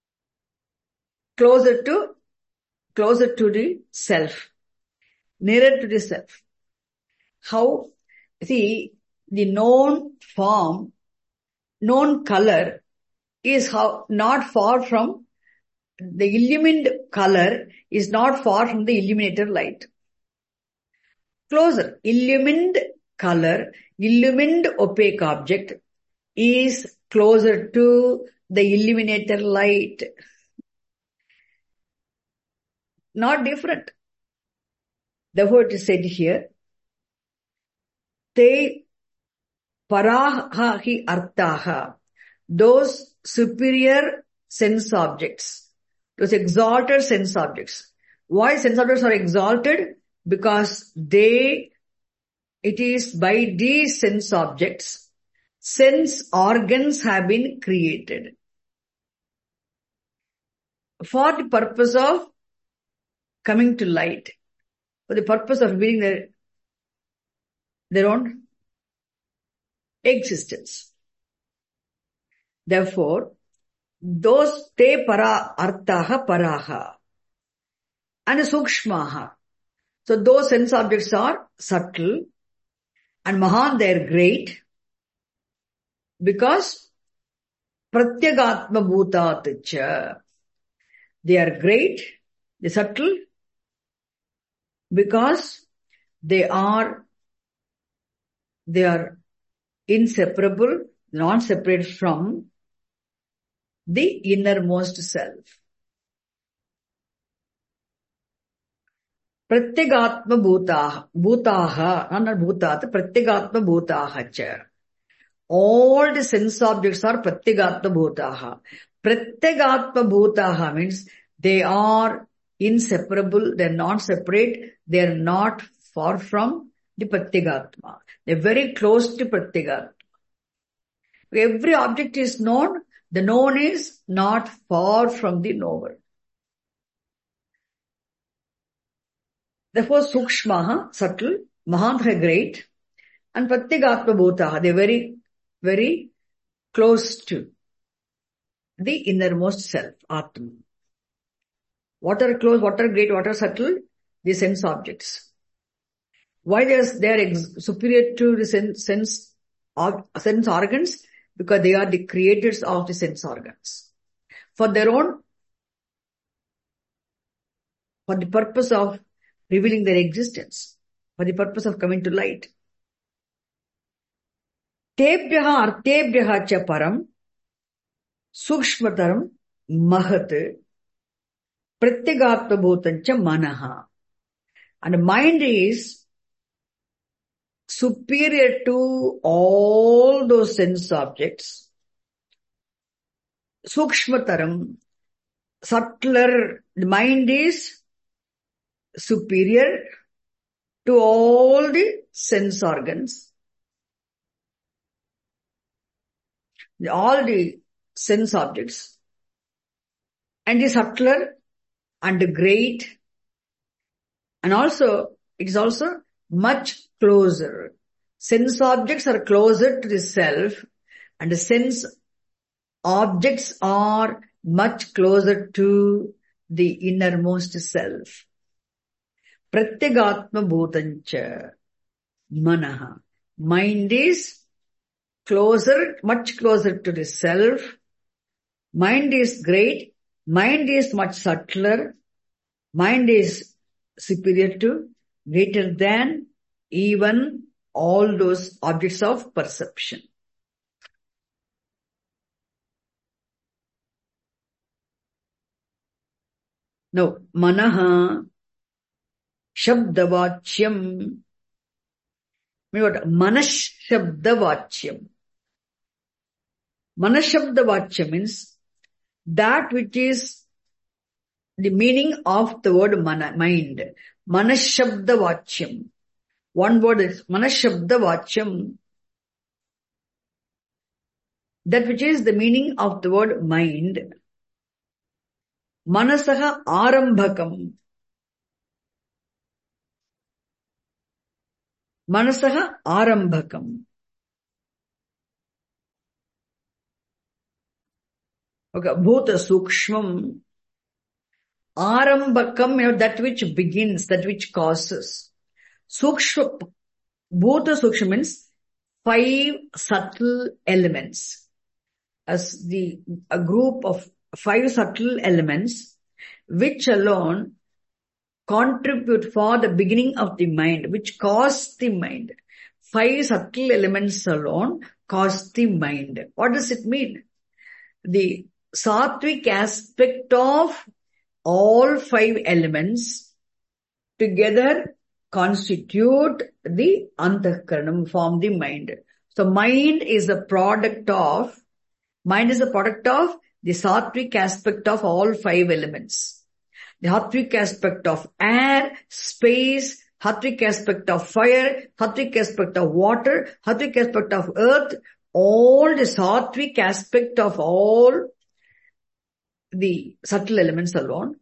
closer to, closer to the self, nearer to the self. How? See, the known form, known color is how not far from the illumined color is not far from the illuminated light. Closer, illumined color, illumined opaque object is closer to the illuminated light. Not different. Therefore, it is said here, te paraha hi arthaha, those superior sense objects, those exalted sense objects. Why sense objects are exalted? Because they, it is by these sense objects, sense organs have been created for the purpose of coming to light, for the purpose of revealing their, their own existence. Therefore, those te para arthaha paraha and sukshmaha. So those sense objects are subtle and mahan, they are great because pratyagatma bhutatacha. They are great, they are subtle because they are, they are inseparable, non-separate from the innermost self. Pratyagatma bhutaha, bhutaha, not bhutat, pratyagatma bhutaha cha. all the sense objects are pratyagatma bhutaha. Pratyagatma bhutaha means they are inseparable, they are not separate, they are not far from the pratyagatma. They are very close to pratyagatma. Every object is known, the known is not far from the knower. Therefore, sukshmaha, subtle, mahantha, great, and pratyagatma bhutaha, they are very, very close to the innermost self, Atma. What are close, what are great, what are subtle? The sense objects. Why they are, they are ex- superior to the sense, sense, or, sense organs? Because they are the creators of the sense organs. For their own, for the purpose of revealing their existence, for the purpose of coming to light. Tebhyaha artebhyaha cha param sukshmataram mahat pratyagatma bhutancha manaha. And mind is superior to all those sense objects. Sukshmataram, subtler, the mind is superior to all the sense organs. All the sense objects. And the subtler and the great. And also, it is also much closer. Sense objects are closer to the self, and the sense objects are much closer to the innermost self. Pratyagatma bhutancha manaha. Mind is closer, much closer to the self. Mind is great. Mind is much subtler. Mind is superior to, greater than even all those objects of perception. Now, manaha shabdavachyam. What? Manas shabdavachyam. Manas shabdavachyam means that which is the meaning of the word mana, mind. Manas shabdavachyam. One word is manas shabdavachyam. That which is the meaning of the word mind. Manasaha arambhakam. Manasaha arambhakam. Okay, bhuta sukshmam. Arambhakam, that which begins, that which causes. Sukshma, bhuta sukshma means five subtle elements. As the, a group of five subtle elements, which alone contribute for the beginning of the mind, which cause the mind. Five subtle elements alone cause the mind. What does it mean? The sattvic aspect of all five elements together constitute the antahkaranam, form the mind. So mind is a product of, mind is a product of the sattvic aspect of all five elements. The sattvic aspect of air, space, sattvic aspect of fire, sattvic aspect of water, sattvic aspect of earth, all the sattvic aspect of all the subtle elements alone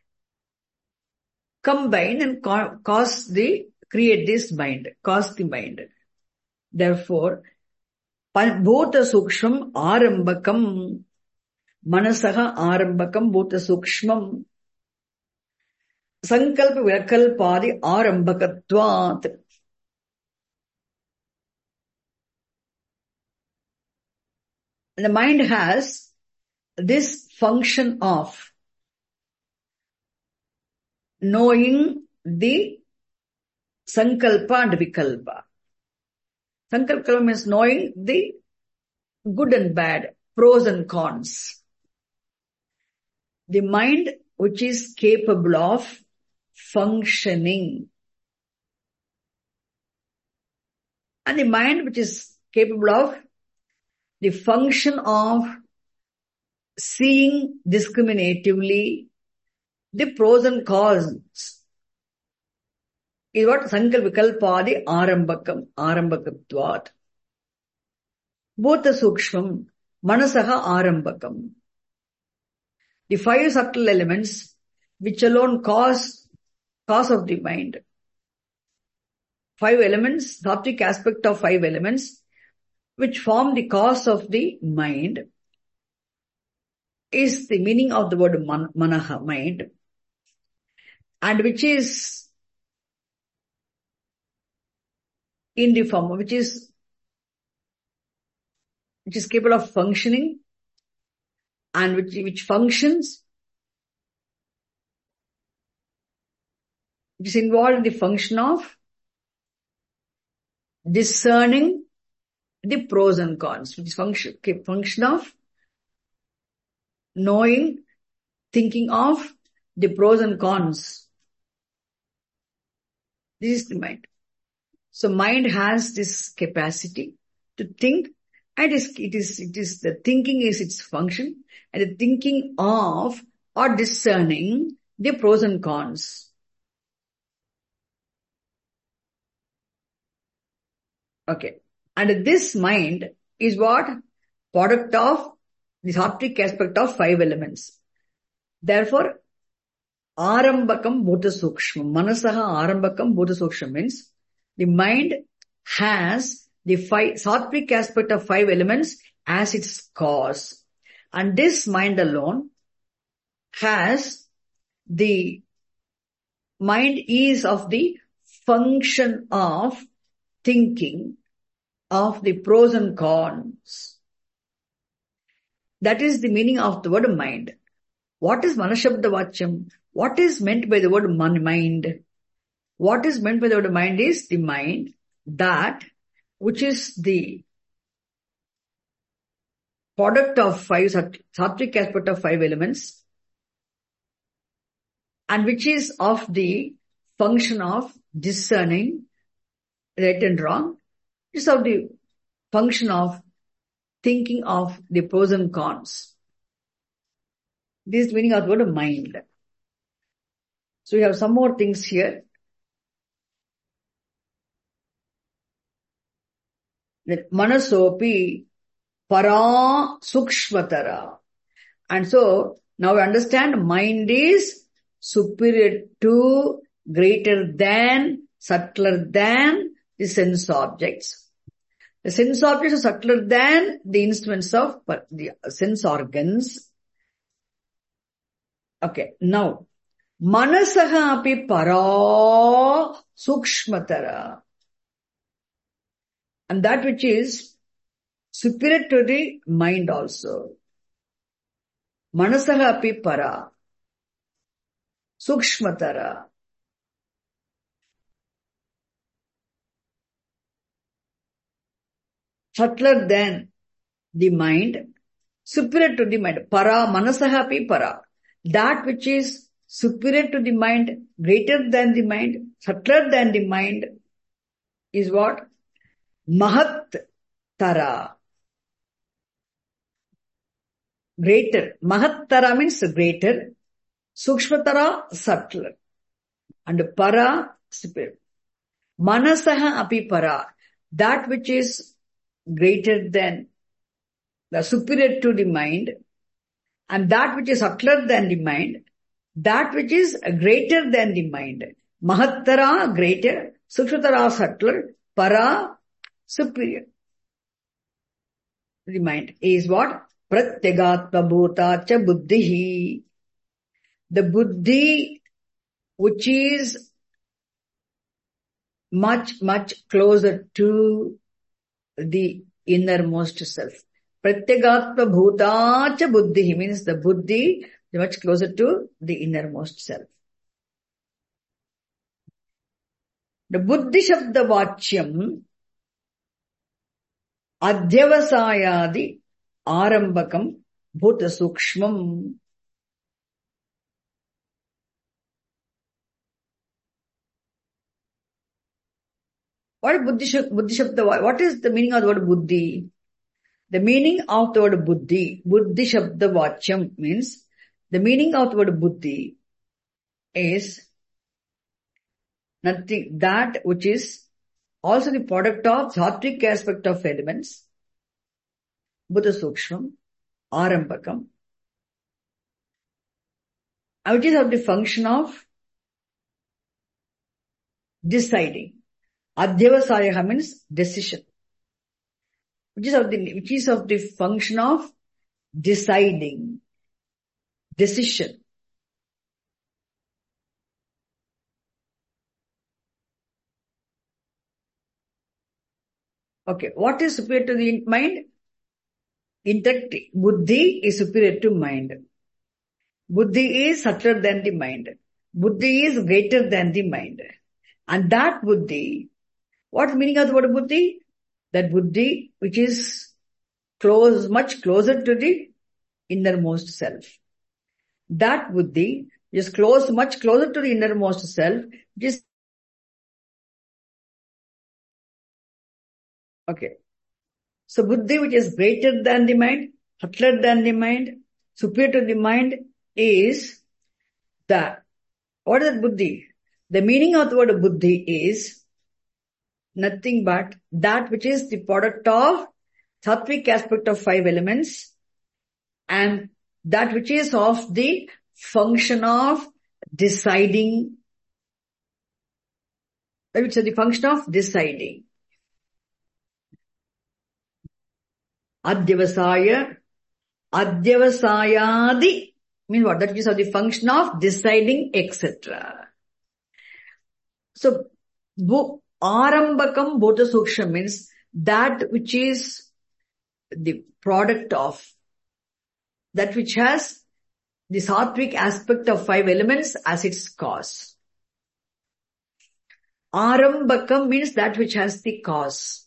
combine and co- cause the, create this mind, cause the mind. Therefore, bhuta sukshmam arambakam, manasaha arambakam bhuta sukshmam, sankalpa virakalpadi arambakatvat. The mind has this function of knowing the sankalpa and vikalpa. Sankalpa means knowing the good and bad, pros and cons. The mind which is capable of functioning. And the mind which is capable of the function of seeing discriminatively the pros and cons is what Sankalvikalpadi Arambakam, Arambakatvat. Bhuta Sukshmam, Manasaha Arambakam. The five subtle elements which alone cause, cause of the mind. Five elements, sattvic aspect of five elements, which form the cause of the mind, is the meaning of the word man, manaha, mind, and which is in the form, which is, which is capable of functioning, and which, which functions, which is involved in the function of discerning the pros and cons, which is function, function of knowing, thinking of the pros and cons. This is the mind. So mind has this capacity to think, and it is, it is, it is the thinking is its function, and the thinking of or discerning the pros and cons. Okay. And this mind is what? Product of the sattvic aspect of five elements. Therefore, Arambakam Bhuta Sukshma. Manasaha Arambakam Bhuta Sukshma means the mind has the five, sattvic aspect of five elements as its cause. And this mind alone has the mind is of the function of thinking of the pros and cons. That is the meaning of the word mind. What is Manashabda Vachyam? What is meant by the word mind? What is meant by the word mind is the mind that which is the product of five, sattvic aspect of five elements, and which is of the function of discerning right and wrong. It's of the function of thinking of the pros and cons. This is the meaning of the word mind. So we have some more things here. That manasopi para sukshmatara. And so now we understand mind is superior to, greater than, subtler than the sense objects. The sense objects are subtler than the instruments of the sense organs. Okay, now, manasaha api para sukshmatara. And that which is superior to the mind also. Manasaha api para sukshmatara. Subtler than the mind, superior to the mind. Para, manasaha api para. That which is superior to the mind, greater than the mind, subtler than the mind is what? Mahat tara. Greater. Mahat tara means greater. Sukshmatara, subtler. And para, superior. Manasaha api para. That which is greater than, the superior to the mind, and that which is subtler than the mind, that which is greater than the mind. Mahattara, greater, Sukshmatara, subtler, para, superior. The mind is what? Pratyagatma bhuta cha buddhihi. The buddhi, which is much, much closer to the innermost self. Pratyagatma bhuta cha buddhi means the buddhi much closer to the innermost self. The buddhi shabda vachyam adhyavasayadi arambakam bhuta sukshmam. What is buddhi, buddhi shabda? What is the meaning of the word buddhi? The meaning of the word buddhi, buddhi shabda vachyam means the meaning of the word buddhi is nothing, that which is also the product of sattvic aspect of elements, Buddha Sukshmam, Arambakam, which is of the function of deciding. Adhyavasaya means decision, which is of the which is of the function of deciding, decision. Okay, what is superior to the mind? Intellect, buddhi is superior to mind. Buddhi is subtler than the mind. Buddhi is greater than the mind. And that buddhi, what meaning of the word buddhi? That buddhi which is close, much closer to the innermost self. That buddhi is close, much closer to the innermost self, which is okay. So buddhi which is greater than the mind, subtler than the mind, superior to the mind is that. What is buddhi? The meaning of the word buddhi is nothing but that which is the product of sattvic aspect of five elements and that which is of the function of deciding, which is the function of deciding. Adhyavasaya, Adhyavasayadi means what? That is of the function of deciding, et cetera. So, Arambakam Bhuta Sukshma means that which is the product of, that which has the sattvic aspect of five elements as its cause. Arambakam means that which has the cause.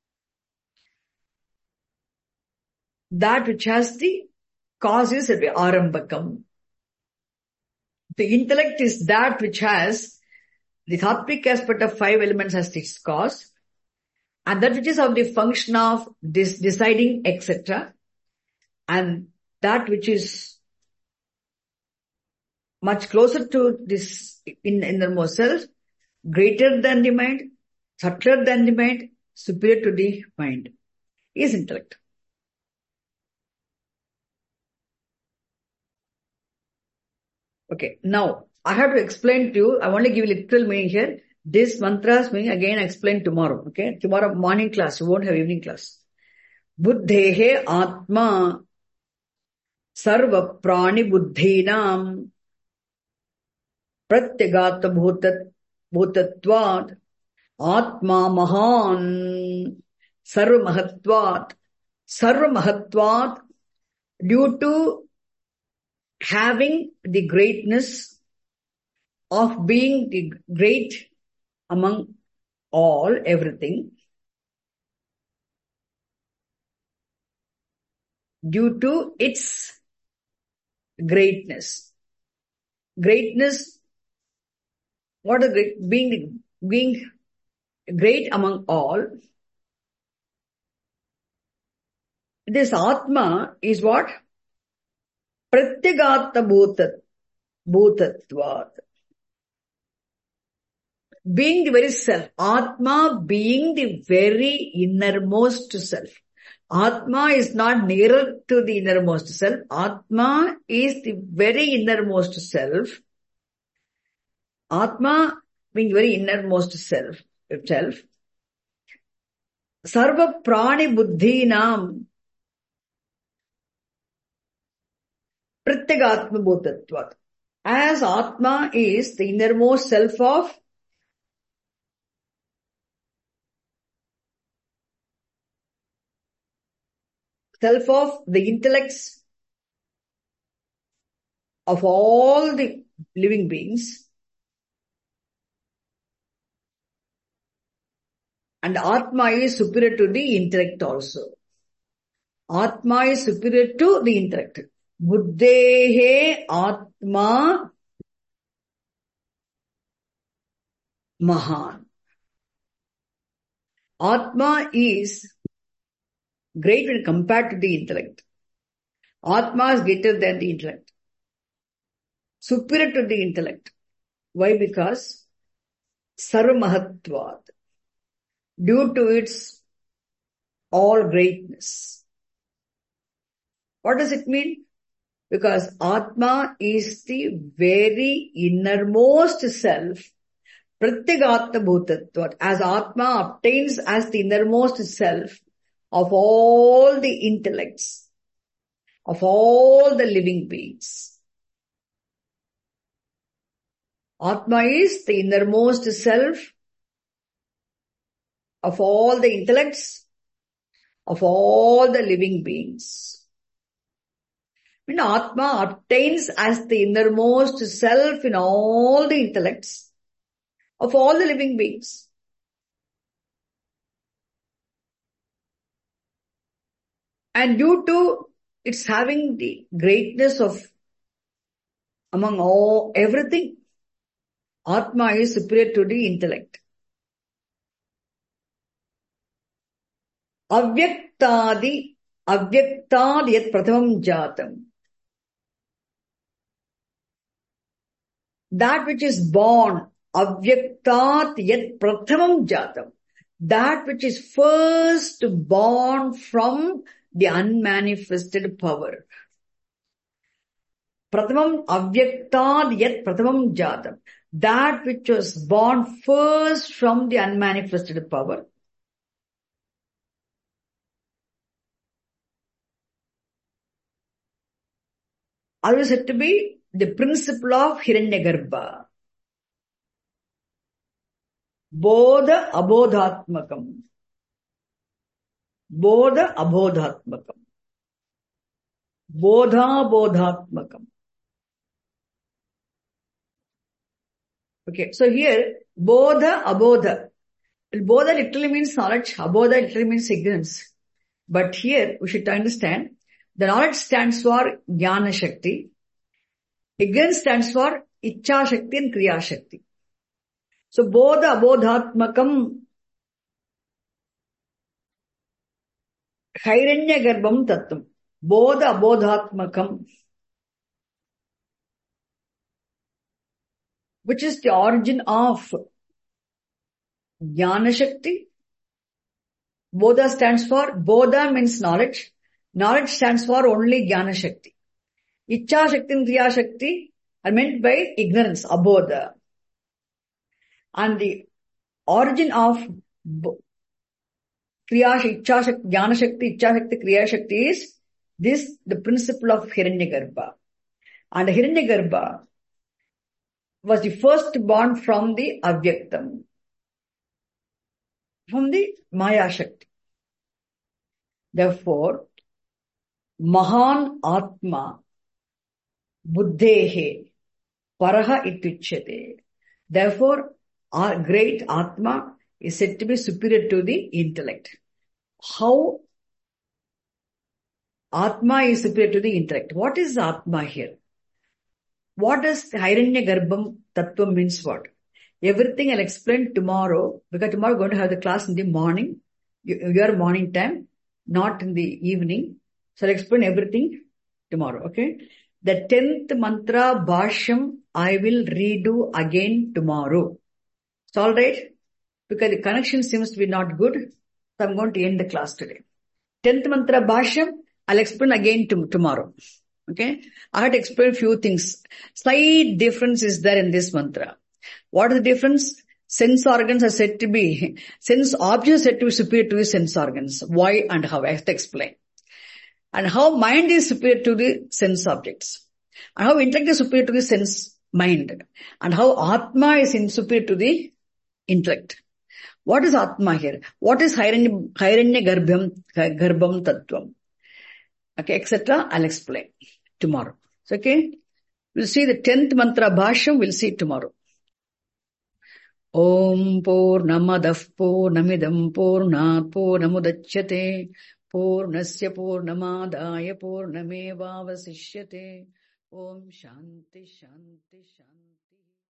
That which has the cause is Arambakam. The intellect is that which has the sattvic aspect of five elements as its cause, and that which is of the function of this deciding, et cetera. And that which is much closer to this in innermost self, greater than the mind, subtler than the mind, superior to the mind, is intellect. Okay, now I have to explain to you, I want to give you literal meaning here. This mantra's meaning again I explain tomorrow, okay? Tomorrow morning class, you won't have evening class. Buddhehe atma sarva prani buddhinam pratyagata bhutat bhutatvat atma mahan sarva mahatvat sarva mahatvat due to having the greatness of being the great among all, everything, due to its greatness. Greatness, what is great? Being, being great among all. This Atma is what? Pratyagata bhutat, bhutatvat. Being the very self. Atma being the very innermost self. Atma is not nearer to the innermost self. Atma is the very innermost self. Atma being very innermost self, itself. Sarva prani buddhinam pratyagatma bhutatvat. As Atma is the innermost self of self of the intellects of all the living beings, and Atma is superior to the intellect also. Atma is superior to the intellect. Buddhehe Atma Mahan. Atma is great when compared to the intellect. Atma is greater than the intellect. Superior to the intellect. Why? Because Sarvamahatvad. Due to its all greatness. What does it mean? Because Atma is the very innermost self. Pratyagatma bhutatvat. As Atma obtains as the innermost self of all the intellects, of all the living beings. Atma is the innermost self of all the intellects, of all the living beings. When Atma obtains as the innermost self in all the intellects of all the living beings. And due to its having the greatness of among all everything, Atma is superior to the intellect. Avyaktadi, avyaktad yat prathamam jatam. That which is born, avyaktat yat prathamam jatam. That which is first born from the unmanifested power. Prathamam avyaktad yat prathamam jatam. That which was born first from the unmanifested power. Always said to be the principle of Hiranyagarbha. Bodha abodhatmakam. Bodha abodhatmakam. Bodha bodhatmakam. Okay, so here, bodha abodha. Bodha literally means knowledge, abodha literally means ignorance. But here, we should understand, the knowledge stands for Jnana Shakti. Ignorance stands for Ichcha Shakti and Kriya Shakti. So, bodha abodhatmakam Hairanya Garbham Tattvam. Bodha abodhatmakam, which is the origin of Jnana Shakti. Bodha stands for, Bodha means knowledge. Knowledge stands for only Jnana Shakti. Ichcha Shakti and Kriya Shakti are meant by ignorance, abodha. And the origin of Kriya Shakti, Jnana Shakti, Ichcha Shakti, Kriya Shakti is this, the principle of Hiranyagarbha. And Hiranyagarbha was the first born from the Avyaktam, from the Maya Shakti. Therefore, Mahan Atma Buddhehe Paraha Ityuchyate. Therefore, our great Atma is said to be superior to the intellect. How Atma is superior to the intellect? What is Atma here? What does Hairanya Garbham Tattvam means what? Everything I'll explain tomorrow, because tomorrow we're going to have the class in the morning, your morning time, not in the evening. So I'll explain everything tomorrow, okay? The tenth mantra Bhashyam I will redo again tomorrow. It's alright? Because the connection seems to be not good, so I'm going to end the class today. Tenth mantra Bhashyam, I'll explain again to, tomorrow. Okay? I had to explain a few things. Slight difference is there in this mantra. What is the difference? Sense organs are said to be, sense objects are said to be superior to the sense organs. Why and how? I have to explain. And how mind is superior to the sense objects. And how intellect is superior to the sense mind. And how Atma is superior to the intellect. What is Atma here? What is Hairanya, Hairanya Garbham, Garbham Tattvam? Okay, et cetera. I'll explain tomorrow. Okay? We'll see the tenth mantra Bhashyam. We'll see it tomorrow. Om Purnamadah Purnamidam Purnat Purnamudachyate Purnasya Purnamadaya Purnamevavasishyate. Om Shanti Shanti Shanti.